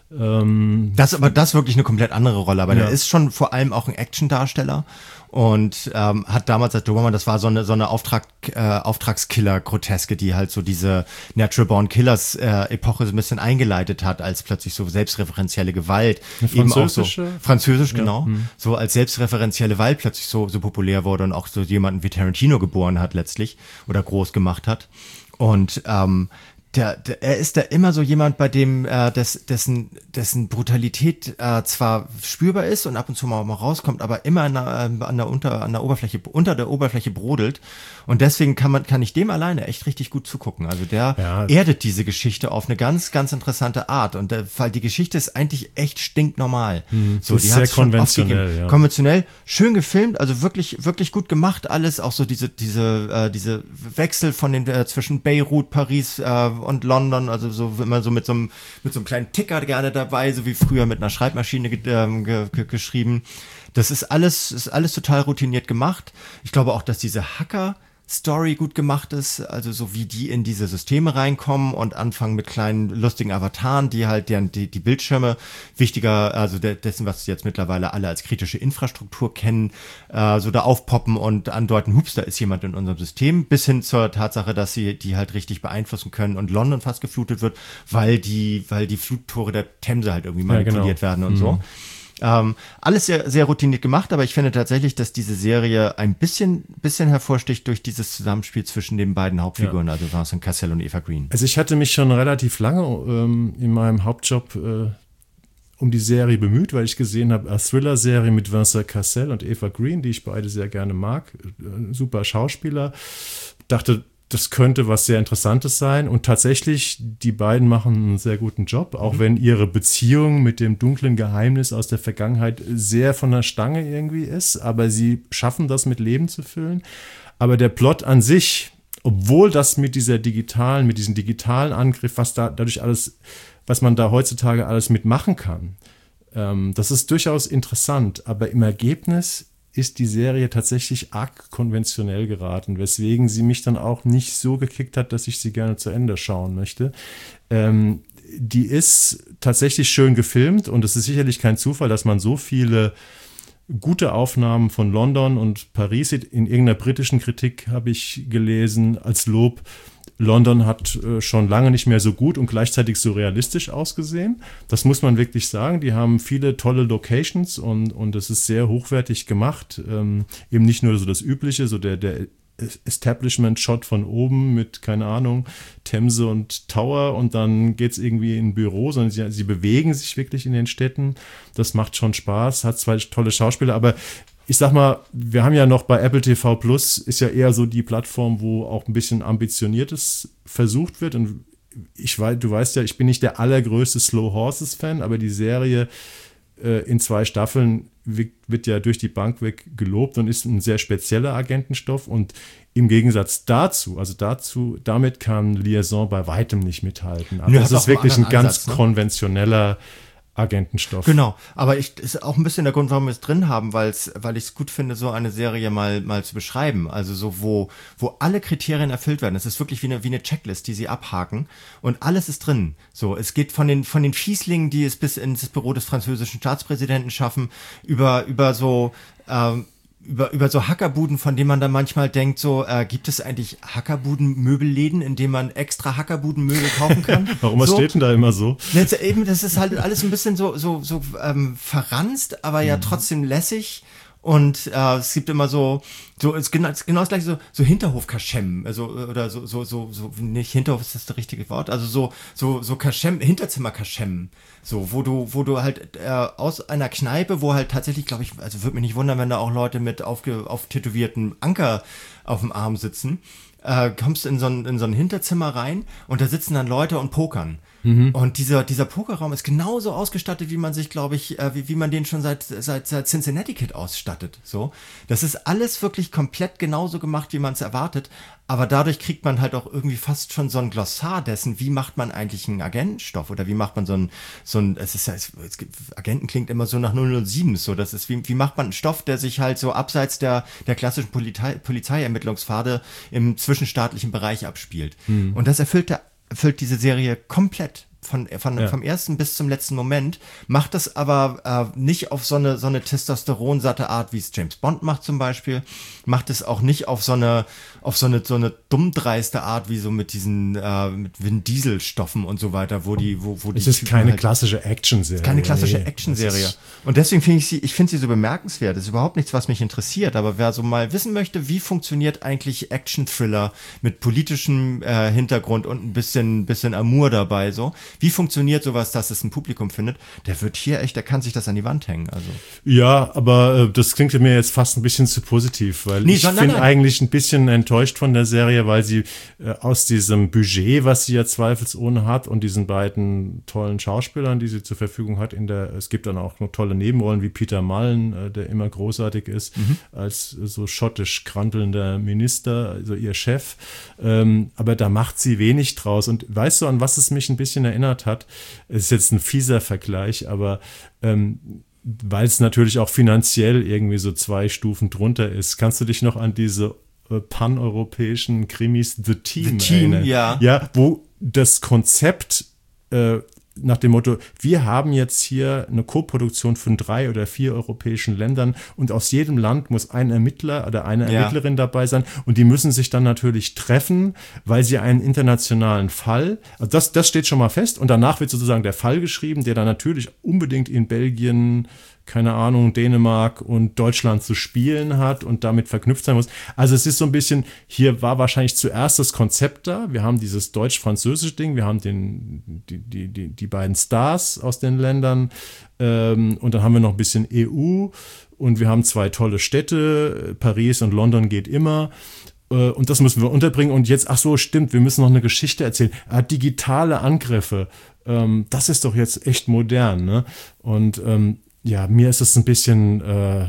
Ähm, das aber das ist wirklich eine komplett andere Rolle, aber ja. der ist schon vor allem auch ein Actiondarsteller und ähm, hat damals als Dobermann, das war so eine so eine Auftrag, äh, Auftragskiller-Groteske, die halt so diese Natural Born Killers äh, Epoche so ein bisschen eingeleitet hat, als plötzlich so selbstreferenzielle Gewalt, eben auch so französisch, ja. genau, hm. so als selbstreferenzielle Gewalt plötzlich so so populär wurde und auch so jemanden wie Tarantino geboren hat letztlich oder groß gemacht hat. Und ähm, Der, der, er ist da immer so jemand, bei dem äh, des, dessen, dessen Brutalität äh, zwar spürbar ist und ab und zu mal, mal rauskommt, aber immer an der, äh, an der, unter, an der Oberfläche, unter der Oberfläche brodelt. Und deswegen kann man, kann ich dem alleine echt richtig gut zugucken. Also der ja. erdet diese Geschichte auf eine ganz, ganz interessante Art. Und der, weil die Geschichte ist eigentlich echt stinknormal. Mhm, so, die die ist sehr konventionell. Ja. Konventionell, schön gefilmt, also wirklich, wirklich gut gemacht alles. Auch so diese, diese, äh, diese Wechsel von den äh, zwischen Beirut, Paris äh, und London, also so immer so mit so einem mit so einem kleinen Ticker gerne dabei, so wie früher mit einer Schreibmaschine ge ähm, ge ge geschrieben. Das ist alles ist alles total routiniert gemacht. Ich glaube auch, dass diese Hacker Story gut gemacht ist, also so wie die in diese Systeme reinkommen und anfangen mit kleinen lustigen Avataren, die halt deren die, die Bildschirme wichtiger, also de, dessen, was jetzt mittlerweile alle als kritische Infrastruktur kennen, äh, so da aufpoppen und andeuten, hups, da ist jemand in unserem System, bis hin zur Tatsache, dass sie die halt richtig beeinflussen können und London fast geflutet wird, weil die, weil die Fluttore der Themse halt irgendwie manipuliert ja, genau. werden und mhm. so. Ähm, alles sehr, sehr routiniert gemacht, aber ich finde tatsächlich, dass diese Serie ein bisschen, bisschen hervorsticht durch dieses Zusammenspiel zwischen den beiden Hauptfiguren, ja. also Vincent Cassel und Eva Green. Also ich hatte mich schon relativ lange ähm, in meinem Hauptjob äh, um die Serie bemüht, weil ich gesehen habe, eine Thriller-Serie mit Vincent Cassel und Eva Green, die ich beide sehr gerne mag, äh, super Schauspieler, dachte, das könnte was sehr Interessantes sein und tatsächlich, die beiden machen einen sehr guten Job, auch mhm. wenn ihre Beziehung mit dem dunklen Geheimnis aus der Vergangenheit sehr von der Stange irgendwie ist, aber sie schaffen das mit Leben zu füllen. Aber der Plot an sich, obwohl das mit dieser digitalen, mit diesem digitalen Angriff, was da dadurch alles, was man da heutzutage alles mitmachen kann, ähm, das ist durchaus interessant, aber im Ergebnis ist die Serie tatsächlich arg konventionell geraten, weswegen sie mich dann auch nicht so gekickt hat, dass ich sie gerne zu Ende schauen möchte. Ähm, die ist tatsächlich schön gefilmt und es ist sicherlich kein Zufall, dass man so viele gute Aufnahmen von London und Paris sieht. In irgendeiner britischen Kritik habe ich gelesen als Lob, London hat äh, schon lange nicht mehr so gut und gleichzeitig so realistisch ausgesehen. Das muss man wirklich sagen. Die haben viele tolle Locations und und es ist sehr hochwertig gemacht. Ähm, eben nicht nur so das Übliche, so der, der Establishment-Shot von oben mit, keine Ahnung, Themse und Tower und dann geht es irgendwie in ein Büro, sondern sie, sie bewegen sich wirklich in den Städten. Das macht schon Spaß, hat zwei tolle Schauspieler, aber ich sag mal, wir haben ja noch bei Apple T V Plus, ist ja eher so die Plattform, wo auch ein bisschen Ambitioniertes versucht wird. Und ich weiß, du weißt ja, ich bin nicht der allergrößte Slow Horses Fan, aber die Serie äh, in zwei Staffeln wird, wird ja durch die Bank weg gelobt und ist ein sehr spezieller Agentenstoff. Und im Gegensatz dazu, also dazu, damit kann Liaison bei weitem nicht mithalten. Also das ist wirklich ein ganz Ansatz, ne? konventioneller Agentenstoff. Genau, aber ich ist auch ein bisschen der Grund, warum wir es drin haben, weil's, weil ich es gut finde, so eine Serie mal mal zu beschreiben. Also so, wo wo alle Kriterien erfüllt werden. Es ist wirklich wie eine wie eine Checklist, die sie abhaken und alles ist drin. So, es geht von den von den Fieslingen, die es bis ins Büro des französischen Staatspräsidenten schaffen, über über so ähm, über über so Hackerbuden, von denen man dann manchmal denkt, so äh, gibt es eigentlich Hackerbuden-Möbelläden, in denen man extra Hackerbuden-Möbel kaufen kann? Warum, was so, steht denn da immer so? Das, eben, das ist halt alles ein bisschen so so so ähm, verranzt, aber ja trotzdem lässig. Und äh, es gibt immer so, so es ist genau, es ist genau das gleiche, so, so Hinterhof-Kaschem, also oder so, so, so, so, nicht Hinterhof ist das richtige Wort, also so, so, so Kaschem, Hinterzimmer-Kaschem, so, wo du, wo du halt äh, aus einer Kneipe, wo halt tatsächlich, glaube ich, also würde mich nicht wundern, wenn da auch Leute mit aufge, auf tätowierten Anker auf dem Arm sitzen, äh, kommst in so ein, in so ein Hinterzimmer rein und da sitzen dann Leute und pokern. Mhm. Und dieser, dieser Pokerraum ist genauso ausgestattet, wie man sich, glaube ich, äh, wie, wie man den schon seit, seit, seit Cincinnati Kid ausstattet. So. Das ist alles wirklich komplett genauso gemacht, wie man es erwartet. Aber dadurch kriegt man halt auch irgendwie fast schon so ein Glossar dessen, wie macht man eigentlich einen Agentenstoff oder wie macht man so ein, so ein, es ist ja, es, es gibt, Agenten klingt immer so nach null null sieben, so, das ist, wie, wie macht man einen Stoff, der sich halt so abseits der, der klassischen Polizei, Polizeiermittlungspfade im zwischenstaatlichen Bereich abspielt. Mhm. Und das erfüllt der erfüllt diese Serie komplett. von, von, Ja. vom ersten bis zum letzten Moment, macht das aber äh, nicht auf so eine, so eine testosteronsatte Art, wie es James Bond macht zum Beispiel, macht es auch nicht auf so eine, auf so eine, so eine dummdreiste Art, wie so mit diesen, äh, mit Vin Diesel Stoffen und so weiter, wo die, wo, wo die Es ist Typen keine halt, klassische Action-Serie. keine klassische Nee, Actionserie. das ist- Und deswegen finde ich sie, ich finde sie so bemerkenswert. Das ist überhaupt nichts, was mich interessiert. Aber wer so mal wissen möchte, wie funktioniert eigentlich Action-Thriller mit politischem äh, Hintergrund und ein bisschen, bisschen Amour dabei, so, wie funktioniert sowas, dass es ein Publikum findet, der wird hier echt, der kann sich das an die Wand hängen. Also. Ja, aber äh, das klingt mir jetzt fast ein bisschen zu positiv, weil Nee, ich so- nein, bin nein. eigentlich ein bisschen enttäuscht von der Serie, weil sie äh, aus diesem Budget, was sie ja zweifelsohne hat und diesen beiden tollen Schauspielern, die sie zur Verfügung hat, in der, es gibt dann auch noch tolle Nebenrollen wie Peter Mullen, äh, der immer großartig ist, Mhm. als äh, so schottisch krantelnder Minister, also ihr Chef. Ähm, aber da macht sie wenig draus. Und weißt du, an was es mich ein bisschen erinnert hat? Es ist jetzt ein fieser Vergleich, aber ähm, weil es natürlich auch finanziell irgendwie so zwei Stufen drunter ist. Kannst du dich noch an diese äh, paneuropäischen Krimis The Team The Team, erinnern? ja. Ja, wo das Konzept äh, nach dem Motto, wir haben jetzt hier eine Koproduktion von drei oder vier europäischen Ländern und aus jedem Land muss ein Ermittler oder eine Ja. Ermittlerin dabei sein und die müssen sich dann natürlich treffen, weil sie einen internationalen Fall, also das, das steht schon mal fest und danach wird sozusagen der Fall geschrieben, der dann natürlich unbedingt in Belgien, keine Ahnung, Dänemark und Deutschland zu spielen hat und damit verknüpft sein muss. Also es ist so ein bisschen, hier war wahrscheinlich zuerst das Konzept da. Wir haben dieses deutsch-französische Ding, wir haben den, die, die, die, die beiden Stars aus den Ländern ähm, und dann haben wir noch ein bisschen E U und wir haben zwei tolle Städte, Paris und London geht immer. Äh, Und das müssen wir unterbringen. Und jetzt, ach so, stimmt, wir müssen noch eine Geschichte erzählen. Ah, digitale Angriffe, ähm, das ist doch jetzt echt modern, ne? Und ähm, ja, mir ist es ein bisschen äh,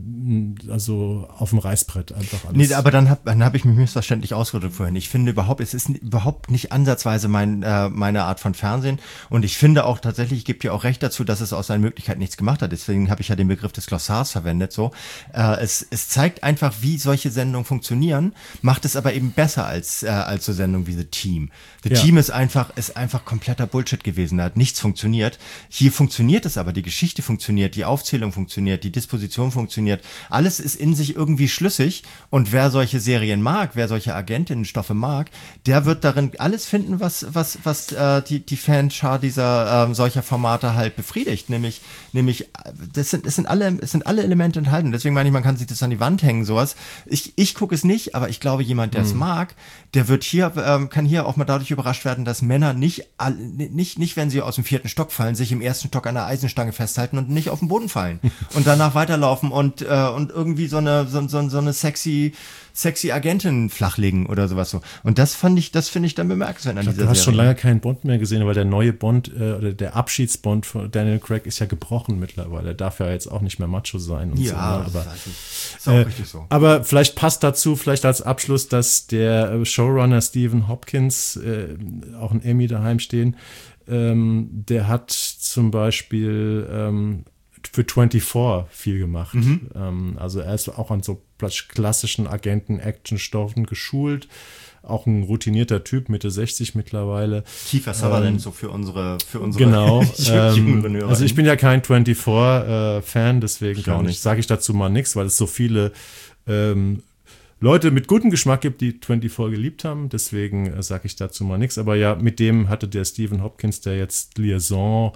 also auf dem Reißbrett einfach alles. Nee, aber dann habe dann hab ich mich missverständlich ausgedrückt vorhin. Ich finde überhaupt, es ist n- überhaupt nicht ansatzweise mein, äh, meine Art von Fernsehen. Und ich finde auch tatsächlich, ich gebe dir auch recht dazu, dass es aus seinen Möglichkeiten nichts gemacht hat. Deswegen habe ich ja den Begriff des Glossars verwendet. So, äh, es, es zeigt einfach, wie solche Sendungen funktionieren, macht es aber eben besser als, äh, als so Sendungen wie The Team. The Ja. Team ist einfach, ist einfach kompletter Bullshit gewesen. Da hat nichts funktioniert. Hier funktioniert es aber, die Geschichte funktioniert, die Aufzählung funktioniert, die Disposition funktioniert. Alles ist in sich irgendwie schlüssig und wer solche Serien mag, wer solche Agentinnenstoffe mag, der wird darin alles finden, was, was, was äh, die, die Fanschar dieser ähm, solcher Formate halt befriedigt. Nämlich, nämlich, äh, das sind, es sind alle, es sind alle Elemente enthalten. Deswegen meine ich, man kann sich das an die Wand hängen, sowas. Ich, ich gucke es nicht, aber ich glaube, jemand, der es mag, der wird hier, ähm, kann hier auch mal dadurch überrascht werden, dass Männer nicht, all, nicht, nicht, wenn sie aus dem vierten Stock fallen, sich im ersten Stock an der Eisenstange festhalten und nicht auf den Boden fallen und danach weiterlaufen und, äh, und irgendwie so eine, so, so, so eine sexy, sexy Agentin flachlegen oder sowas so. Und das fand ich, das finde ich dann bemerkenswert an Ich glaub, dieser du hast schon Serie. lange keinen Bond mehr gesehen, weil der neue Bond äh, oder der Abschiedsbond von Daniel Craig ist ja gebrochen mittlerweile. Er darf ja jetzt auch nicht mehr Macho sein und so. Ja, Ne? das Aber, weiß ich. Ist auch äh, richtig so. aber vielleicht passt dazu, vielleicht als Abschluss, dass der äh, Showrunner Stephen Hopkins, äh, auch ein Emmy daheim stehen, ähm, der hat zum Beispiel ähm, für vierundzwanzig viel gemacht. Mhm. Ähm, also er ist auch an so klassischen Agenten-Action-Stoffen geschult. Auch ein routinierter Typ, Mitte sechzig mittlerweile. Kiefer Sutherland, ähm, so für unsere, für unsere Genau. jüngeren ähm, Hörer. also ich bin ja kein vierundzwanzig-Fan, deswegen Ich auch kann ich, nicht. sage ich dazu mal nichts, weil es so viele ähm, Leute mit gutem Geschmack gibt, die vierundzwanzig geliebt haben. Deswegen äh, sage ich dazu mal nichts. Aber ja, mit dem hatte der Stephen Hopkins, der jetzt Liaison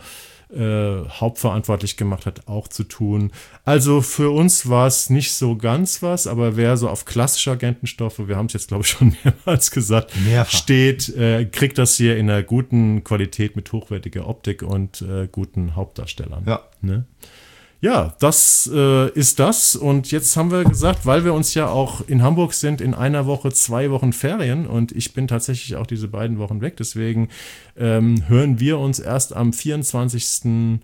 äh, hauptverantwortlich gemacht hat, auch zu tun. Also für uns war es nicht so ganz was, aber wer so auf klassische Agentenstoffe, wir haben es jetzt glaube ich schon mehrmals gesagt, Mehrfach. steht, äh, kriegt das hier in einer guten Qualität mit hochwertiger Optik und äh, guten Hauptdarstellern. Ja. Ne? Ja, das äh, ist das. Und jetzt haben wir gesagt, weil wir uns ja auch in Hamburg sind, in einer Woche zwei Wochen Ferien und ich bin tatsächlich auch diese beiden Wochen weg. Deswegen ähm, hören wir uns erst am vierundzwanzigsten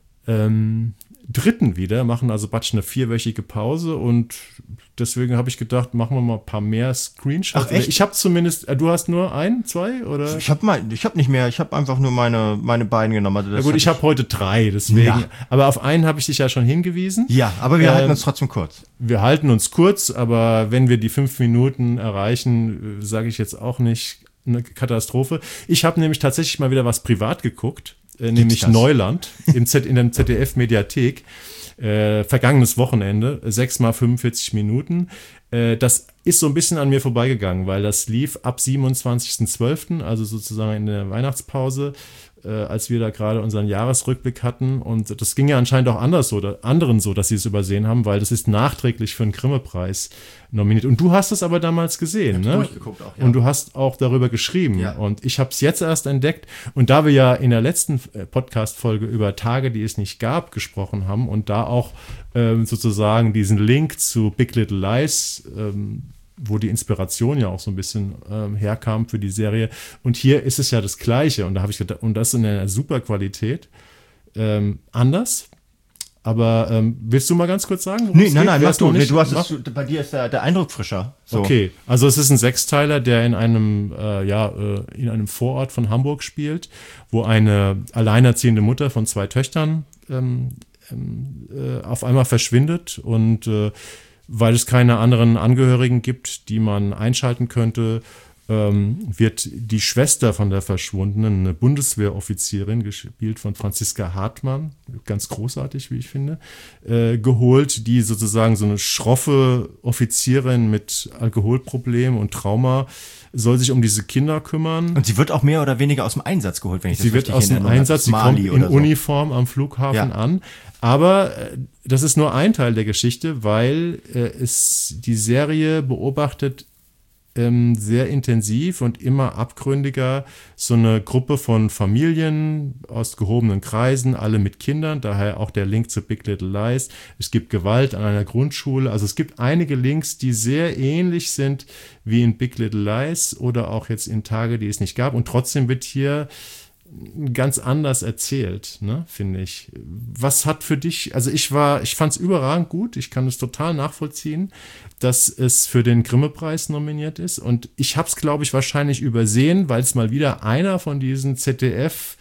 Ähm, dritten wieder, machen also Batsch eine vierwöchige Pause und deswegen habe ich gedacht, machen wir mal ein paar mehr Screenshots. Ach, echt? Ich habe zumindest, äh, du hast nur ein, zwei oder? Ich habe mal, ich habe nicht mehr, ich habe einfach nur meine, meine beiden genommen. Also das Ja gut, hat ich habe heute drei, deswegen. Ja. Aber auf einen habe ich dich ja schon hingewiesen. Ja, aber wir Ähm, halten uns trotzdem kurz. Wir halten uns kurz, aber wenn wir die fünf Minuten erreichen, sage ich jetzt auch nicht eine Katastrophe. Ich habe nämlich tatsächlich mal wieder was privat geguckt, äh, nämlich Neuland im Z, in der Z D F-Mediathek. Äh, vergangenes Wochenende, sechs mal fünfundvierzig Minuten. Äh, das ist so ein bisschen an mir vorbeigegangen, weil das lief ab siebenundzwanzigsten zwölften, also sozusagen in der Weihnachtspause, äh, als wir da gerade unseren Jahresrückblick hatten. Und das ging ja anscheinend auch anders so, oder anderen so, dass sie es übersehen haben, weil das ist nachträglich für einen Grimme-Preis nominiert. Und du hast es aber damals gesehen, ne? Durchgeguckt auch, ja. Und du hast auch darüber geschrieben. Ja. Und ich habe es jetzt erst entdeckt. Und da wir ja in der letzten Podcast-Folge über Tage, die es nicht gab, gesprochen haben und da auch ähm, sozusagen diesen Link zu Big Little Lies, ähm, wo die Inspiration ja auch so ein bisschen ähm, herkam für die Serie. Und hier ist es ja das Gleiche. Und da habe ich gedacht, und das in einer super Qualität. Ähm, anders. Aber ähm, willst du mal ganz kurz sagen? Nee, nein, nein, mach du. nicht, Nee, du hast mach? es, bei dir ist der, der Eindruck frischer. So. Okay, also es ist ein Sechsteiler, der in einem, äh, ja, äh, in einem Vorort von Hamburg spielt, wo eine alleinerziehende Mutter von zwei Töchtern ähm, ähm, äh, auf einmal verschwindet und äh, weil es keine anderen Angehörigen gibt, die man einschalten könnte, ähm, wird die Schwester von der Verschwundenen, eine Bundeswehroffizierin, gespielt von Franziska Hartmann, ganz großartig, wie ich finde, äh, geholt, die sozusagen so eine schroffe Offizierin mit Alkoholproblem und Trauma soll sich um diese Kinder kümmern. Und sie wird auch mehr oder weniger aus dem Einsatz geholt, wenn ich das Sie wird richtig aus dem erinnere. Einsatz, sie kommt in Uniform am Flughafen Ja. an. Aber äh, das ist nur ein Teil der Geschichte, weil äh, es die Serie beobachtet ähm, sehr intensiv und immer abgründiger so eine Gruppe von Familien aus gehobenen Kreisen, alle mit Kindern, daher auch der Link zu Big Little Lies. Es gibt Gewalt an einer Grundschule, also es gibt einige Links, die sehr ähnlich sind wie in Big Little Lies oder auch jetzt in Tage, die es nicht gab, und trotzdem wird hier ganz anders erzählt, ne, finde ich. Was hat für dich, also ich war, ich fand es überragend gut, ich kann es total nachvollziehen, dass es für den Grimme-Preis nominiert ist, und ich habe es, glaube ich, wahrscheinlich übersehen, weil es mal wieder einer von diesen Z D F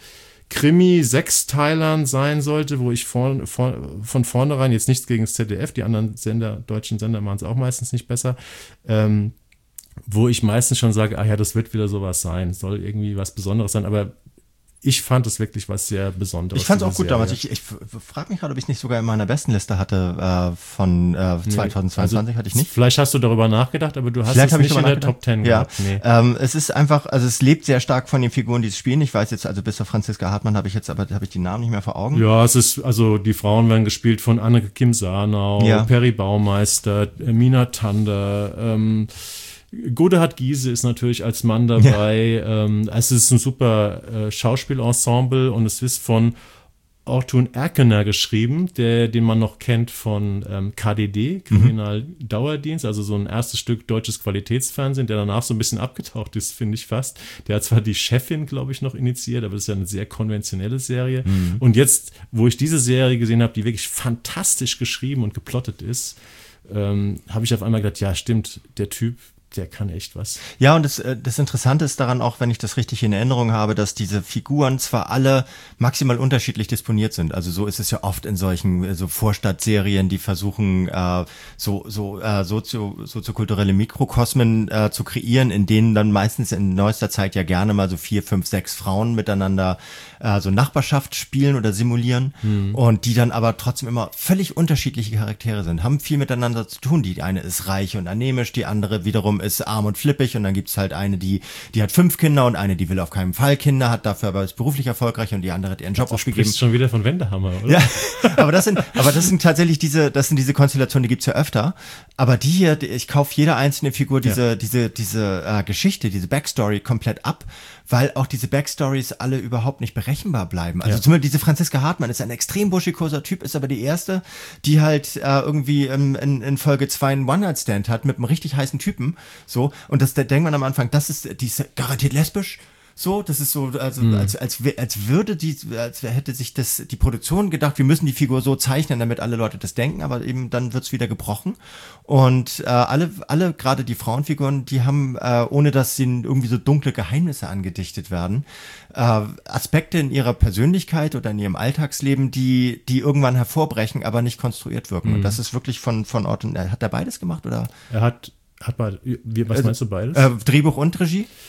Krimi-Sechsteilern sein sollte, wo ich von, von, von vornherein, jetzt nichts gegen das Z D F, die anderen Sender, deutschen Sender machen es auch meistens nicht besser, ähm, wo ich meistens schon sage, ah ja, das wird wieder sowas sein, soll irgendwie was Besonderes sein, aber ich fand es wirklich was sehr Besonderes. Ich fand es auch gut damals. Ich, ich frage mich gerade, ob ich es nicht sogar in meiner besten Liste hatte äh, von äh, zweitausendzweiundzwanzig, also, hatte ich nicht. Vielleicht hast du darüber nachgedacht, aber du hast Vielleicht es nicht in der Top Ten ja. gehabt. Nee. Ähm, es ist einfach, also es lebt sehr stark von den Figuren, die es spielen. Ich weiß jetzt, also bis auf Franziska Hartmann habe ich jetzt, aber habe ich die Namen nicht mehr vor Augen. Ja, es ist, also die Frauen werden gespielt von Anneke Kim Sarnau, ja. Perry Baumeister, Mina Tander, ähm, Godehard Giese ist natürlich als Mann dabei. Ja. Ähm, es ist ein super äh, Schauspielensemble und es ist von Ortun Erkener geschrieben, der, den man noch kennt von ähm, K D D, Kriminaldauerdienst, also so ein erstes Stück deutsches Qualitätsfernsehen, der danach so ein bisschen abgetaucht ist, finde ich fast. Der hat zwar die Chefin, glaube ich, noch initiiert, aber das ist ja eine sehr konventionelle Serie. Mhm. Und jetzt, wo ich diese Serie gesehen habe, die wirklich fantastisch geschrieben und geplottet ist, ähm, habe ich auf einmal gedacht, ja stimmt, der Typ, der kann echt was. Ja, und das, das Interessante ist daran auch, wenn ich das richtig in Erinnerung habe, dass diese Figuren zwar alle maximal unterschiedlich disponiert sind. Also so ist es ja oft in solchen so Vorstadtserien, die versuchen, äh, so so äh, sozio, soziokulturelle Mikrokosmen äh, zu kreieren, in denen dann meistens in neuester Zeit ja gerne mal so vier, fünf, sechs Frauen miteinander äh, so Nachbarschaft spielen oder simulieren, hm. und die dann aber trotzdem immer völlig unterschiedliche Charaktere sind, haben viel miteinander zu tun. Die eine ist reich und anämisch, die andere wiederum ist arm und flippig, und dann gibt's halt eine, die die hat fünf Kinder, und eine, die will auf keinen Fall Kinder, hat dafür aber ist beruflich erfolgreich, und die andere hat ihren Job du aufgegeben. Du schon wieder von Wendehammer, oder? Ja, aber das sind aber das sind tatsächlich diese das sind diese Konstellationen, die gibt's ja öfter, aber die hier, ich kaufe jede einzelne Figur diese ja. diese diese äh, Geschichte, diese Backstory komplett ab, weil auch diese Backstories alle überhaupt nicht berechenbar bleiben. Also ja. zum Beispiel diese Franziska Hartmann ist ein extrem buschikoser Typ, ist aber die erste, die halt äh, irgendwie ähm, in, in Folge zwei einen One-Night-Stand hat mit einem richtig heißen Typen. So, und das da denkt man am Anfang, das ist, die ist garantiert lesbisch. So, das ist so, also mhm. als, als, als würde die, als hätte sich das die Produktion gedacht, wir müssen die Figur so zeichnen, damit alle Leute das denken, aber eben dann wird's wieder gebrochen. Und äh, alle, alle gerade die Frauenfiguren, die haben, äh, ohne dass ihnen irgendwie so dunkle Geheimnisse angedichtet werden, äh, Aspekte in ihrer Persönlichkeit oder in ihrem Alltagsleben, die, die irgendwann hervorbrechen, aber nicht konstruiert wirken. Mhm. Und das ist wirklich von, von Ort und, hat er beides gemacht, oder? Er hat, hat mal, wie, was also, meinst du beides? Äh, Drehbuch und Regie?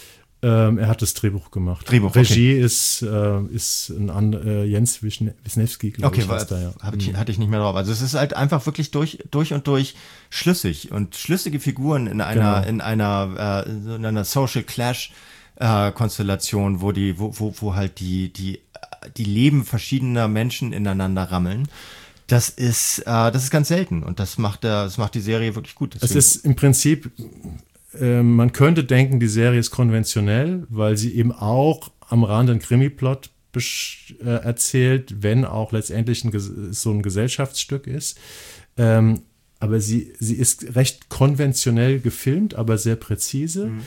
Ähm, er hat das Drehbuch gemacht. Drehbuch, Regie okay. ist, äh, ist ein and, äh, Jens Wisniewski, glaube okay, ich. Okay, da, ja. hab ich, hatte ich nicht mehr drauf. Also es ist halt einfach wirklich durch, durch und durch schlüssig und schlüssige Figuren in einer, genau. in einer, äh, in einer Social Clash äh, Konstellation, wo die, wo, wo, wo halt die, die, die Leben verschiedener Menschen ineinander rammeln. Das ist, äh, das ist ganz selten und das macht, der, das macht die Serie wirklich gut. Deswegen. Es ist im Prinzip, äh, man könnte denken, die Serie ist konventionell, weil sie eben auch am Rand einen Krimi-Plot besch- äh, erzählt, wenn auch letztendlich ein, so ein Gesellschaftsstück ist. Ähm, aber sie, sie ist recht konventionell gefilmt, aber sehr präzise. Mhm.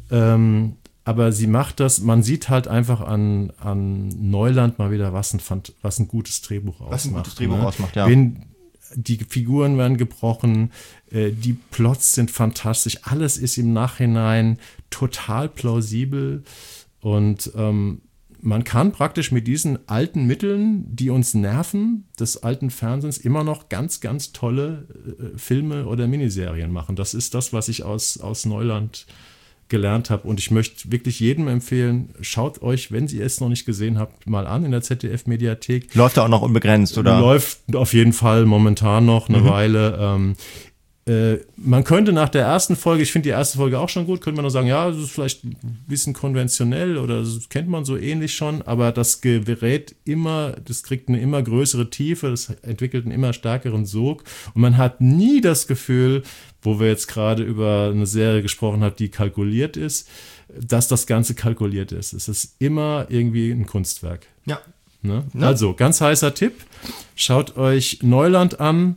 Ähm, aber sie macht das, man sieht halt einfach an, an Neuland mal wieder, was ein, was ein gutes Drehbuch ausmacht. Was ein gutes Drehbuch ne? ausmacht, ja. Wenn die Figuren werden gebrochen, äh, die Plots sind fantastisch, alles ist im Nachhinein total plausibel und ähm, man kann praktisch mit diesen alten Mitteln, die uns nerven, des alten Fernsehens, immer noch ganz, ganz tolle äh, Filme oder Miniserien machen. Das ist das, was ich aus, aus Neuland gelernt habe. Und ich möchte wirklich jedem empfehlen, schaut euch, wenn ihr es noch nicht gesehen habt, mal an in der Z D F-Mediathek. Läuft da auch noch unbegrenzt, oder? Läuft auf jeden Fall momentan noch eine mhm. Weile. Ähm, äh, man könnte nach der ersten Folge, ich finde die erste Folge auch schon gut, könnte man nur sagen, ja, das ist vielleicht ein bisschen konventionell oder das kennt man so ähnlich schon, aber das gerät immer, das kriegt eine immer größere Tiefe, das entwickelt einen immer stärkeren Sog und man hat nie das Gefühl, wo wir jetzt gerade über eine Serie gesprochen haben, die kalkuliert ist, dass das Ganze kalkuliert ist. Es ist immer irgendwie ein Kunstwerk. Ja. Ne? Ja. Also, ganz heißer Tipp. Schaut euch Neuland an.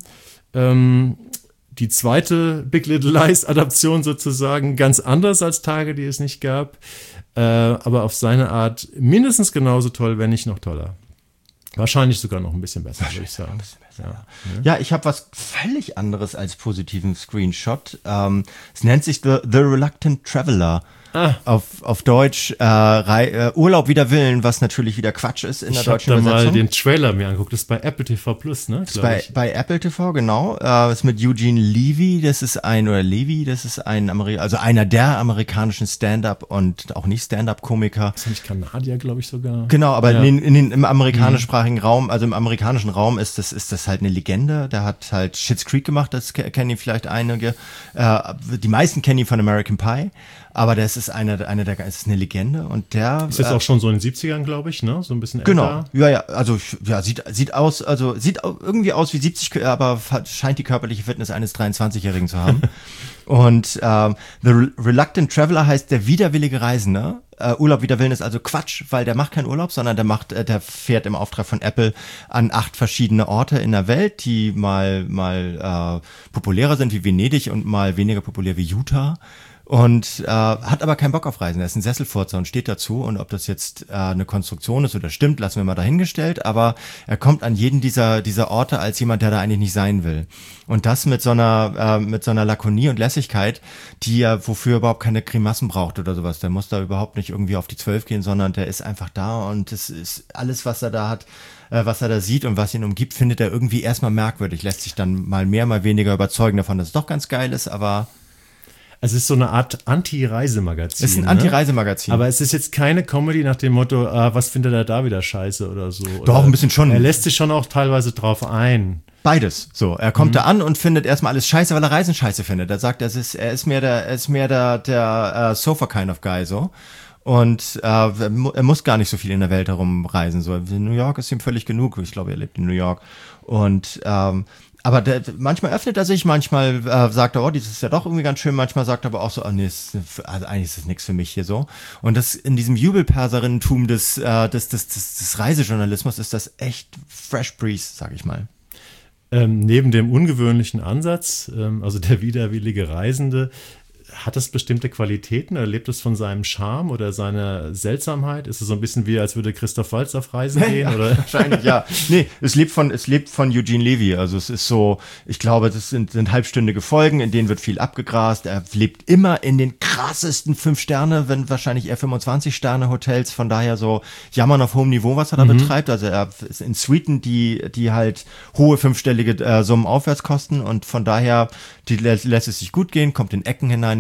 Ähm, die zweite Big Little Lies Adaption sozusagen, ganz anders als Tage, die es nicht gab. Äh, aber auf seine Art mindestens genauso toll, wenn nicht noch toller. Wahrscheinlich sogar noch ein bisschen besser, würde ich sagen. Ja, ja. ja, ich habe was völlig anderes als positiven Screenshot. Ähm, es nennt sich The, The Reluctant Traveler. Ah. Auf, auf Deutsch äh, Rei- äh, Urlaub wider Willen, was natürlich wieder Quatsch ist in der ich deutschen Übersetzung. Ich habe da mal den Übersetzung. Trailer mir angeguckt. Das ist bei Apple T V Plus, ne? Das ist bei, bei Apple T V, genau. Äh, das ist mit Eugene Levy. Das ist ein, oder Levy, das ist ein Ameri- also einer der amerikanischen Stand-up und auch nicht Stand-up-Komiker. Das ist nicht Kanadier, glaube ich sogar. Genau, aber ja. in, in den, im amerikanischsprachigen mhm. Raum, also im amerikanischen Raum ist das, ist das halt eine Legende. Der hat halt Schitt's Creek gemacht, das kennen ihn vielleicht einige. Äh, die meisten kennen ihn von American Pie. Aber das ist eine, eine der, es ist eine Legende und der ist jetzt äh, auch schon so in den siebzigern, glaube ich, ne? So ein bisschen genau. älter. Genau, ja, ja, also ja, sieht sieht aus, also sieht irgendwie aus wie siebzig, aber scheint die körperliche Fitness eines dreiundzwanzigjährigen zu haben. Und ähm, The Reluctant Traveler heißt der widerwillige Reisende. Uh, Urlaub wider Willen ist also Quatsch, weil der macht keinen Urlaub, sondern der macht, äh, der fährt im Auftrag von Apple an acht verschiedene Orte in der Welt, die mal mal äh, populärer sind wie Venedig und mal weniger populär wie Utah. Und äh, hat aber keinen Bock auf Reisen. Er ist ein Sesselfurzer und steht dazu. Und ob das jetzt äh, eine Konstruktion ist oder stimmt, lassen wir mal dahingestellt. Aber er kommt an jeden dieser dieser Orte als jemand, der da eigentlich nicht sein will. Und das mit so einer äh, mit so einer Lakonie und Lässigkeit, die er wofür er überhaupt keine Grimassen braucht oder sowas. Der muss da überhaupt nicht irgendwie auf die Zwölf gehen, sondern der ist einfach da und es ist alles, was er da hat, äh, was er da sieht und was ihn umgibt, findet er irgendwie erstmal merkwürdig. Lässt sich dann mal mehr, mal weniger überzeugen davon, dass es doch ganz geil ist, aber es ist so eine Art Anti-Reisemagazin. Es ist ein Anti-Reisemagazin. Ne? Aber es ist jetzt keine Comedy nach dem Motto, ah, was findet er da wieder scheiße oder so. Doch, oder ein bisschen schon. Er lässt sich schon auch teilweise drauf ein. Beides. So, er kommt mhm. da an und findet erstmal alles scheiße, weil er Reisen scheiße findet. Er sagt, er ist, er ist mehr der, er ist mehr der, der uh, Sofa kind of guy, so. Und äh, er muss gar nicht so viel in der Welt herumreisen. So, New York ist ihm völlig genug. Ich glaube, er lebt in New York. Und ähm, aber der, manchmal öffnet er sich, manchmal äh, sagt er, oh, das ist ja doch irgendwie ganz schön, manchmal sagt er aber auch so, oh, nee, ist, also eigentlich ist das nichts für mich hier so. Und das in diesem Jubelperserinnentum des, äh, des, des, des, des Reisejournalismus ist das echt fresh breeze, sag ich mal. Ähm, neben dem ungewöhnlichen Ansatz, ähm, also der widerwillige Reisende, hat es bestimmte Qualitäten oder lebt es von seinem Charme oder seiner Seltsamheit? Ist es so ein bisschen wie, als würde Christoph Waltz auf Reisen gehen? Ja, oder? Wahrscheinlich, ja. Nee, es lebt von, es lebt von Eugene Levy. Also es ist so, ich glaube, das sind, sind halbstündige Folgen, in denen wird viel abgegrast. Er lebt immer in den krassesten fünf Sterne, wenn wahrscheinlich eher fünfundzwanzig Sterne Hotels. Von daher so jammern auf hohem Niveau, was er da mhm. betreibt. Also er ist in Suiten, die, die halt hohe fünfstellige äh, Summen aufwärts kosten und von daher, die lä- lässt es sich gut gehen, kommt in Ecken hinein,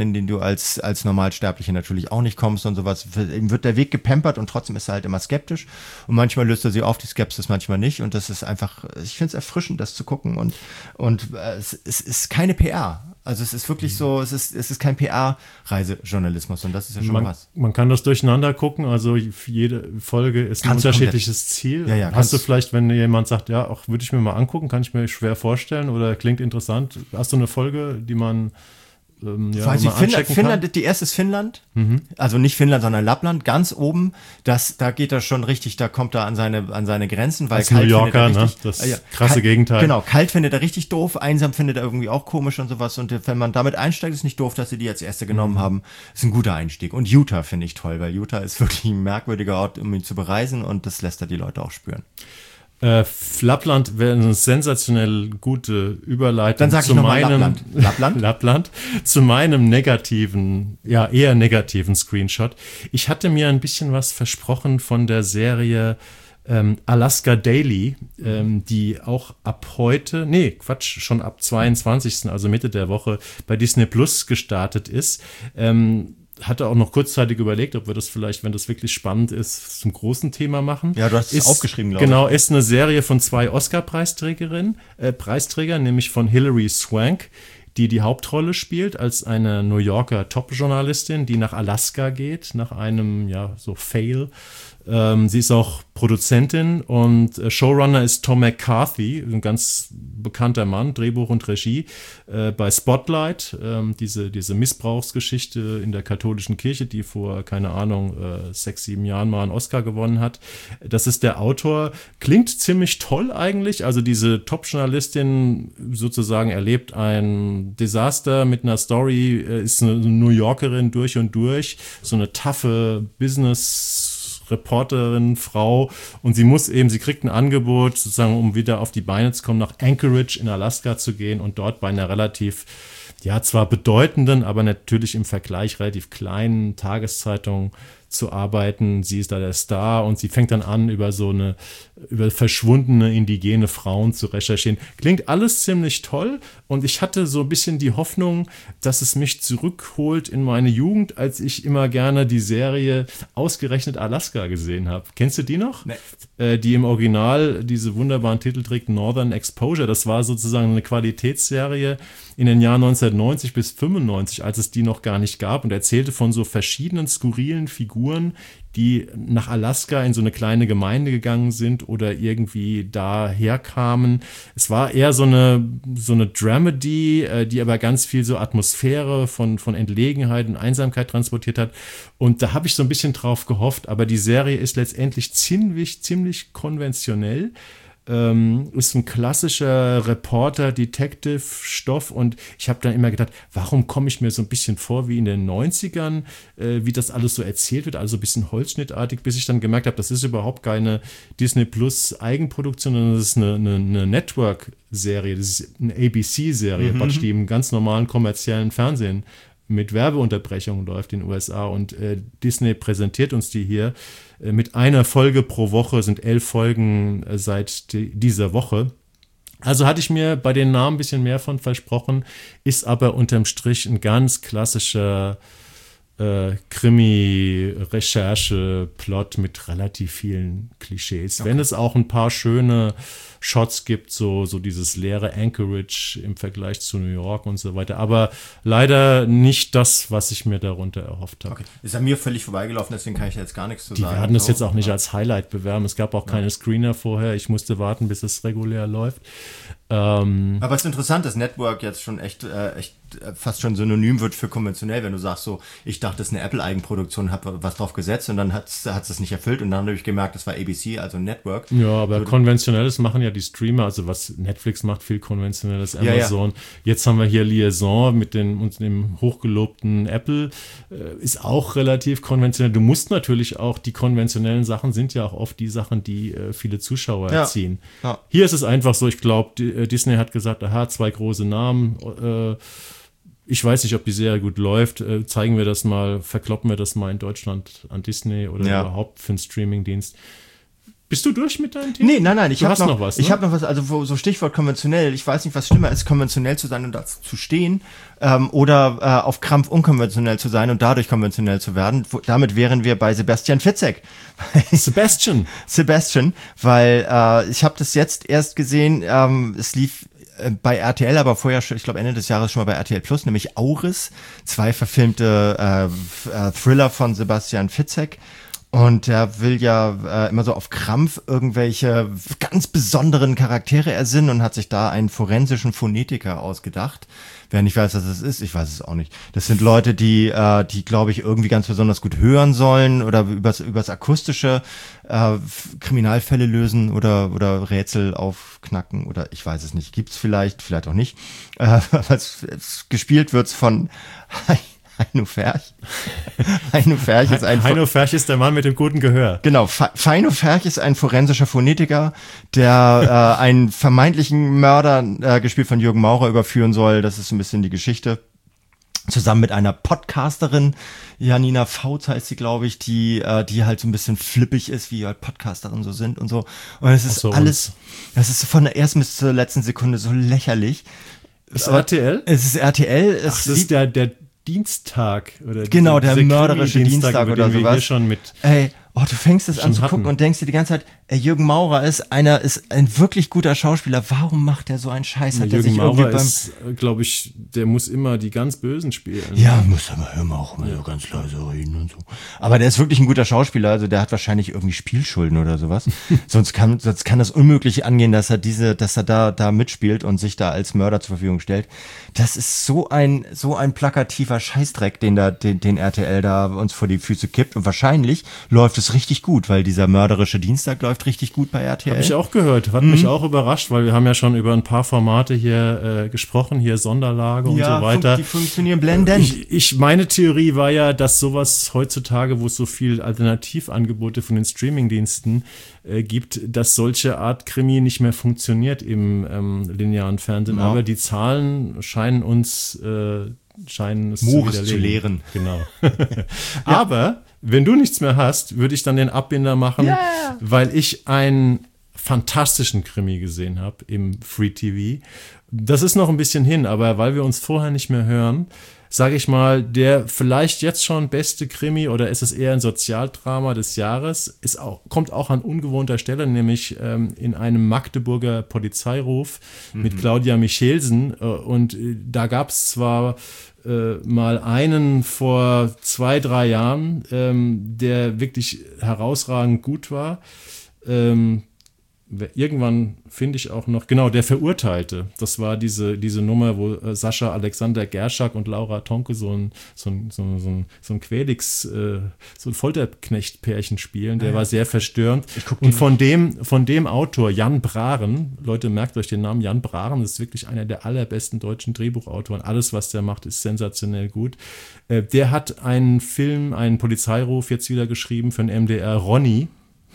in den du als, als Normalsterbliche natürlich auch nicht kommst und sowas. Ihm wird der Weg gepampert und trotzdem ist er halt immer skeptisch. Und manchmal löst er sie auf, die Skepsis, manchmal nicht. Und das ist einfach, ich finde es erfrischend, das zu gucken. Und, und äh, es, es ist keine P R. Also es ist wirklich so, es ist, es ist kein P R-Reisejournalismus und das ist ja schon man, was. Man kann das durcheinander gucken, also jede Folge ist ein Kannst unterschiedliches Ziel. Ja, ja, hast du vielleicht, wenn jemand sagt, ja, auch würde ich mir mal angucken, kann ich mir schwer vorstellen oder klingt interessant, hast du eine Folge, die man ähm, ja, Weiß mal ich, Finnland, anchecken Finnland, kann? die erste ist Finnland, Mhm. also nicht Finnland, sondern Lappland, ganz oben, das, da geht er schon richtig, da kommt er an seine, an seine Grenzen, weil Als kalt New Yorker, findet er richtig, ne? Das äh, ja, krasse kalt, Gegenteil. Genau, kalt findet er richtig doof, einsam findet er irgendwie auch komisch und sowas und wenn man damit einsteigt, ist nicht doof, dass sie die als erste genommen Mhm. haben, ist ein guter Einstieg und Utah finde ich toll, weil Utah ist wirklich ein merkwürdiger Ort, um ihn zu bereisen und das lässt er die Leute auch spüren. Äh, Lappland wäre eine sensationell gute Überleitung Dann sag ich zu noch mal meinem Lappland. Lappland? Lappland, zu meinem negativen, ja eher negativen Screenshot. Ich hatte mir ein bisschen was versprochen von der Serie ähm, Alaska Daily, ähm, die auch ab heute, nee, Quatsch, schon ab zweiundzwanzigsten also Mitte der Woche bei Disney Plus gestartet ist. Ähm, hatte auch noch kurzzeitig überlegt, ob wir das vielleicht, wenn das wirklich spannend ist, zum großen Thema machen. Ja, du hast es ist, aufgeschrieben, glaube ich. Genau, ist eine Serie von zwei Oscar-Preisträgerinnen, äh, Preisträgern, nämlich von Hilary Swank, die die Hauptrolle spielt als eine New Yorker Top-Journalistin, die nach Alaska geht, nach einem, ja, so Fail. Ähm, sie ist auch Produzentin und äh, Showrunner ist Tom McCarthy, ein ganz bekannter Mann, Drehbuch und Regie äh, bei Spotlight, ähm, diese, diese Missbrauchsgeschichte in der katholischen Kirche, die vor, keine Ahnung, äh, sechs, sieben Jahren mal einen Oscar gewonnen hat. Das ist der Autor. Klingt ziemlich toll eigentlich, also diese Top-Journalistin sozusagen erlebt ein Desaster mit einer Story, äh, ist eine New Yorkerin durch und durch, so eine taffe Business- Reporterin, Frau und sie muss eben, sie kriegt ein Angebot, sozusagen, um wieder auf die Beine zu kommen, nach Anchorage in Alaska zu gehen und dort bei einer relativ, ja, zwar bedeutenden, aber natürlich im Vergleich relativ kleinen Tageszeitung zu arbeiten. Sie ist da der Star und sie fängt dann an, über so eine, über verschwundene indigene Frauen zu recherchieren. Klingt alles ziemlich toll und ich hatte so ein bisschen die Hoffnung, dass es mich zurückholt in meine Jugend, als ich immer gerne die Serie Ausgerechnet Alaska gesehen habe. Kennst du die noch? Nee. Äh, die im Original diese wunderbaren Titel trägt, Northern Exposure. Das war sozusagen eine Qualitätsserie in den Jahren neunzehnhundertneunzig bis fünfundneunzig, als es die noch gar nicht gab und erzählte von so verschiedenen skurrilen Figuren, die nach Alaska in so eine kleine Gemeinde gegangen sind oder irgendwie daher kamen. Es war eher so eine, so eine Dramedy, äh, die aber ganz viel so Atmosphäre von, von Entlegenheit und Einsamkeit transportiert hat. Und da habe ich so ein bisschen drauf gehofft, aber die Serie ist letztendlich ziemlich, ziemlich konventionell. Ähm, ist ein klassischer Reporter-Detective-Stoff und ich habe dann immer gedacht, warum komme ich mir so ein bisschen vor wie in den neunzigern, äh, wie das alles so erzählt wird, also ein bisschen holzschnittartig, bis ich dann gemerkt habe, das ist überhaupt keine Disney Plus Eigenproduktion, sondern das ist eine, eine, eine Network-Serie, das ist eine A B C-Serie, mhm. die im ganz normalen kommerziellen Fernsehen mit Werbeunterbrechungen läuft in den U S A und äh, Disney präsentiert uns die hier äh, mit einer Folge pro Woche, sind elf Folgen äh, seit die, dieser Woche. Also hatte ich mir bei den Namen ein bisschen mehr von versprochen, ist aber unterm Strich ein ganz klassischer äh, Krimi-Recherche-Plot mit relativ vielen Klischees. Okay. Wenn es auch ein paar schöne Shots gibt, so, so dieses leere Anchorage im Vergleich zu New York und so weiter. Aber leider nicht das, was ich mir darunter erhofft habe. Okay. Ist an mir völlig vorbeigelaufen, deswegen kann ich jetzt gar nichts zu Die sagen. Die werden es so. jetzt auch nicht ja. als Highlight bewerben. Es gab auch ja. keine Screener vorher. Ich musste warten, bis es regulär läuft. Ähm, Aber es ist interessant, dass Network jetzt schon echt, äh, echt äh, fast schon synonym wird für konventionell, wenn du sagst so, ich dachte, das ist eine Apple-Eigenproduktion, habe was drauf gesetzt und dann hat es das nicht erfüllt und dann habe ich gemerkt, das war A B C, also Network. Ja, aber so, konventionelles machen ja die Streamer, also was Netflix macht, viel konventionelles, Amazon. Ja, ja. Jetzt haben wir hier Liaison mit den, und dem hochgelobten Apple, äh, ist auch relativ konventionell. Du musst natürlich auch, die konventionellen Sachen sind ja auch oft die Sachen, die äh, viele Zuschauer ja. erziehen. Ja. Hier ist es einfach so, ich glaube, Disney hat gesagt, aha, zwei große Namen, äh, ich weiß nicht, ob die Serie gut läuft, äh, zeigen wir das mal, verkloppen wir das mal in Deutschland an Disney oder ja. überhaupt für einen Streamingdienst. Bist du durch mit deinem Thema? Nee, nein, nein, ich habe noch, noch was. Ich ne? habe noch was, also wo, so Stichwort konventionell. Ich weiß nicht, was schlimmer ist, konventionell zu sein und dazu zu stehen ähm, oder äh, auf Krampf unkonventionell zu sein und dadurch konventionell zu werden. Wo, damit wären wir bei Sebastian Fitzek. Sebastian. Sebastian, weil äh, ich habe das jetzt erst gesehen, ähm, es lief äh, bei R T L, aber vorher schon, ich glaube Ende des Jahres schon mal bei R T L Plus, nämlich Auris, zwei verfilmte äh, äh, Thriller von Sebastian Fitzek. Und er will ja äh, immer so auf Krampf irgendwelche ganz besonderen Charaktere ersinnen und hat sich da einen forensischen Phonetiker ausgedacht. Wer nicht weiß, was das ist, ich weiß es auch nicht. Das sind Leute, die, äh, die glaube ich, irgendwie ganz besonders gut hören sollen oder übers, übers akustische äh, Kriminalfälle lösen oder, oder Rätsel aufknacken oder ich weiß es nicht. Gibt's vielleicht, vielleicht auch nicht. Äh, es, es, gespielt wird's von Heino Ferch. Heino Ferch ist ein Heino Ferch ist der Mann mit dem guten Gehör. Genau, Heino Ferch ist ein forensischer Phonetiker, der äh, einen vermeintlichen Mörder, äh, gespielt von Jürgen Maurer, überführen soll. Das ist so ein bisschen die Geschichte. Zusammen mit einer Podcasterin, Janina Fautz heißt sie, glaube ich, die äh, die halt so ein bisschen flippig ist, wie halt Podcasterinnen so sind und so. Und es ist so, alles, das ist von der ersten bis zur letzten Sekunde so lächerlich. Ist R T L? Es ist R T L. Es Ach, das ist der, der Dienstag oder genau, der mörderische Dienstag, Dienstag oder wir sowas. Hier schon mit Ey, oh, du fängst es an zu gucken hatten. und denkst dir die ganze Zeit, ey, Jürgen Maurer ist einer, ist ein wirklich guter Schauspieler. Warum macht der so einen Scheiß? Hat ja, der Jürgen sich Maurer irgendwie beim ist, glaube ich, der muss immer die ganz Bösen spielen. Ja, muss aber immer auch immer so ganz leise reden und so. Aber der ist wirklich ein guter Schauspieler, also der hat wahrscheinlich irgendwie Spielschulden oder sowas. sonst kann, sonst kann das unmöglich angehen, dass er diese, dass er da, da mitspielt und sich da als Mörder zur Verfügung stellt. Das ist so ein, so ein plakativer Scheißdreck, den da, den, den R T L da uns vor die Füße kippt. Und wahrscheinlich läuft es richtig gut, weil dieser mörderische Dienstag läuft richtig gut bei R T L. Habe ich auch gehört, hat mhm. mich auch überrascht, weil wir haben ja schon über ein paar Formate hier äh, gesprochen, hier Sonderlage und ja, so weiter. Die funktionieren blendend. Ich, ich, meine Theorie war ja, dass sowas heutzutage, wo es so viel Alternativangebote von den Streamingdiensten äh, gibt, dass solche Art Krimi nicht mehr funktioniert im ähm, linearen Fernsehen. Ja. Aber die Zahlen scheinen uns äh, scheinen es Moores zu, zu lehren. Genau. Aber wenn du nichts mehr hast, würde ich dann den Abbinder machen, yeah. weil ich einen fantastischen Krimi gesehen habe im Free T V. Das ist noch ein bisschen hin, aber weil wir uns vorher nicht mehr hören, sage ich mal, der vielleicht jetzt schon beste Krimi oder ist es eher ein Sozialdrama des Jahres, ist auch, kommt auch an ungewohnter Stelle, nämlich ähm, in einem Magdeburger Polizeiruf mhm. mit Claudia Michelsen. Äh, und äh, da gab es zwar äh, mal einen vor zwei, drei Jahren, ähm, der wirklich herausragend gut war. Ähm, Irgendwann finde ich auch noch, genau, der Verurteilte. Das war diese, diese Nummer, wo äh, Sascha Alexander Gerschak und Laura Tonke so ein, so ein, so ein, so ein, so ein Quälix, äh, so ein Folterknecht-Pärchen spielen. Der ja. war sehr verstörend. Und von dem, von dem Autor, Jan Braren, Leute, merkt euch den Namen, Jan Braren, das ist wirklich einer der allerbesten deutschen Drehbuchautoren. Alles, was der macht, ist sensationell gut. Äh, der hat einen Film, einen Polizeiruf jetzt wieder geschrieben für den M D R, Ronny.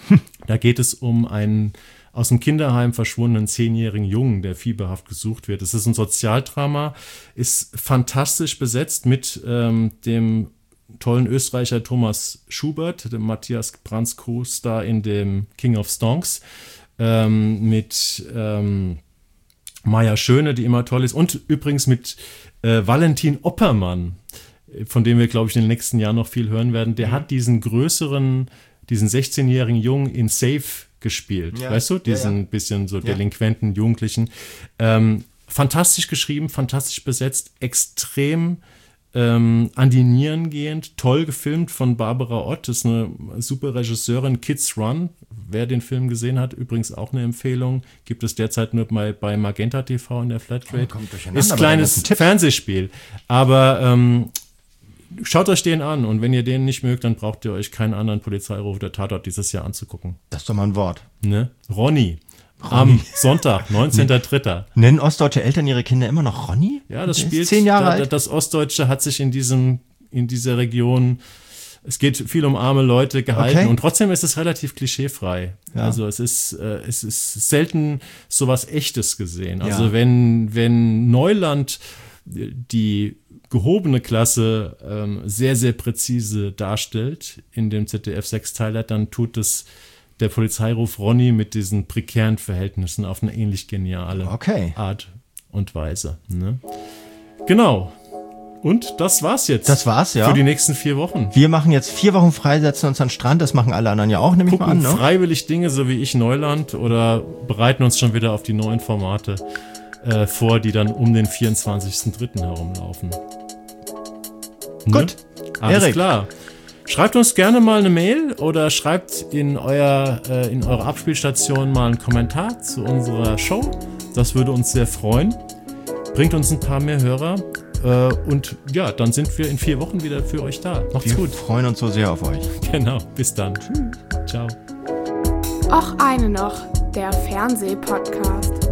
Da geht es um einen aus dem Kinderheim verschwundenen zehnjährigen Jungen, der fieberhaft gesucht wird. Es ist ein Sozialdrama, ist fantastisch besetzt mit ähm, dem tollen Österreicher Thomas Schubert, dem Matthias Brands Co-Star in dem King of Stonks, ähm, mit ähm, Maja Schöne, die immer toll ist, und übrigens mit äh, Valentin Oppermann, von dem wir, glaube ich, in den nächsten Jahren noch viel hören werden. Der mhm. hat diesen größeren, diesen sechzehnjährigen Jungen in Safe gespielt, ja, weißt du, diesen ja, ja. bisschen so delinquenten Jugendlichen. Ähm, fantastisch geschrieben, fantastisch besetzt, extrem ähm, an die Nieren gehend, toll gefilmt von Barbara Ott, das ist eine super Regisseurin. Kids Run, wer den Film gesehen hat, übrigens auch eine Empfehlung, gibt es derzeit nur bei, bei Magenta T V in der Flatrate. Oh, ist ein kleines Fernsehspiel, aber ähm, schaut euch den an und wenn ihr den nicht mögt, dann braucht ihr euch keinen anderen Polizeiruf oder Tatort dieses Jahr anzugucken. Das ist doch mal ein Wort. Ne? Ronny. Ronny. Am Sonntag, neunzehnter dritter Nennen ostdeutsche Eltern ihre Kinder immer noch Ronny? Ja, das Der spielt. Zehn Jahre da, alt. Das Ostdeutsche hat sich in diesem, in dieser Region, es geht viel um arme Leute gehalten, okay. Und trotzdem ist es relativ klischeefrei. Ja. Also es ist, äh, es ist selten sowas Echtes gesehen. Also ja. wenn, wenn Neuland die gehobene Klasse ähm, sehr, sehr präzise darstellt in dem Z D F-Sechsteiler, dann tut es der Polizeiruf Ronny mit diesen prekären Verhältnissen auf eine ähnlich geniale okay. Art und Weise. Ne? Genau. Und das war's jetzt. Das war's, ja. Für die nächsten vier Wochen. Wir machen jetzt vier Wochen frei, setzen uns an den Strand. Das machen alle anderen ja auch, nehme ich mal an. Gucken Ne? freiwillig Dinge, so wie ich Neuland, oder bereiten uns schon wieder auf die neuen Formate äh, vor, die dann um den vierundzwanzigsten dritten herumlaufen. Gut. Ne? Alles Erik. klar. Schreibt uns gerne mal eine Mail oder schreibt in, euer, äh, in eure Abspielstation mal einen Kommentar zu unserer Show. Das würde uns sehr freuen. Bringt uns ein paar mehr Hörer. Äh, und ja, dann sind wir in vier Wochen wieder für euch da. Macht's wir gut. Wir freuen uns so sehr auf euch. Genau, bis dann. Tschüss. Ciao. Och eine noch, der Fernsehpodcast.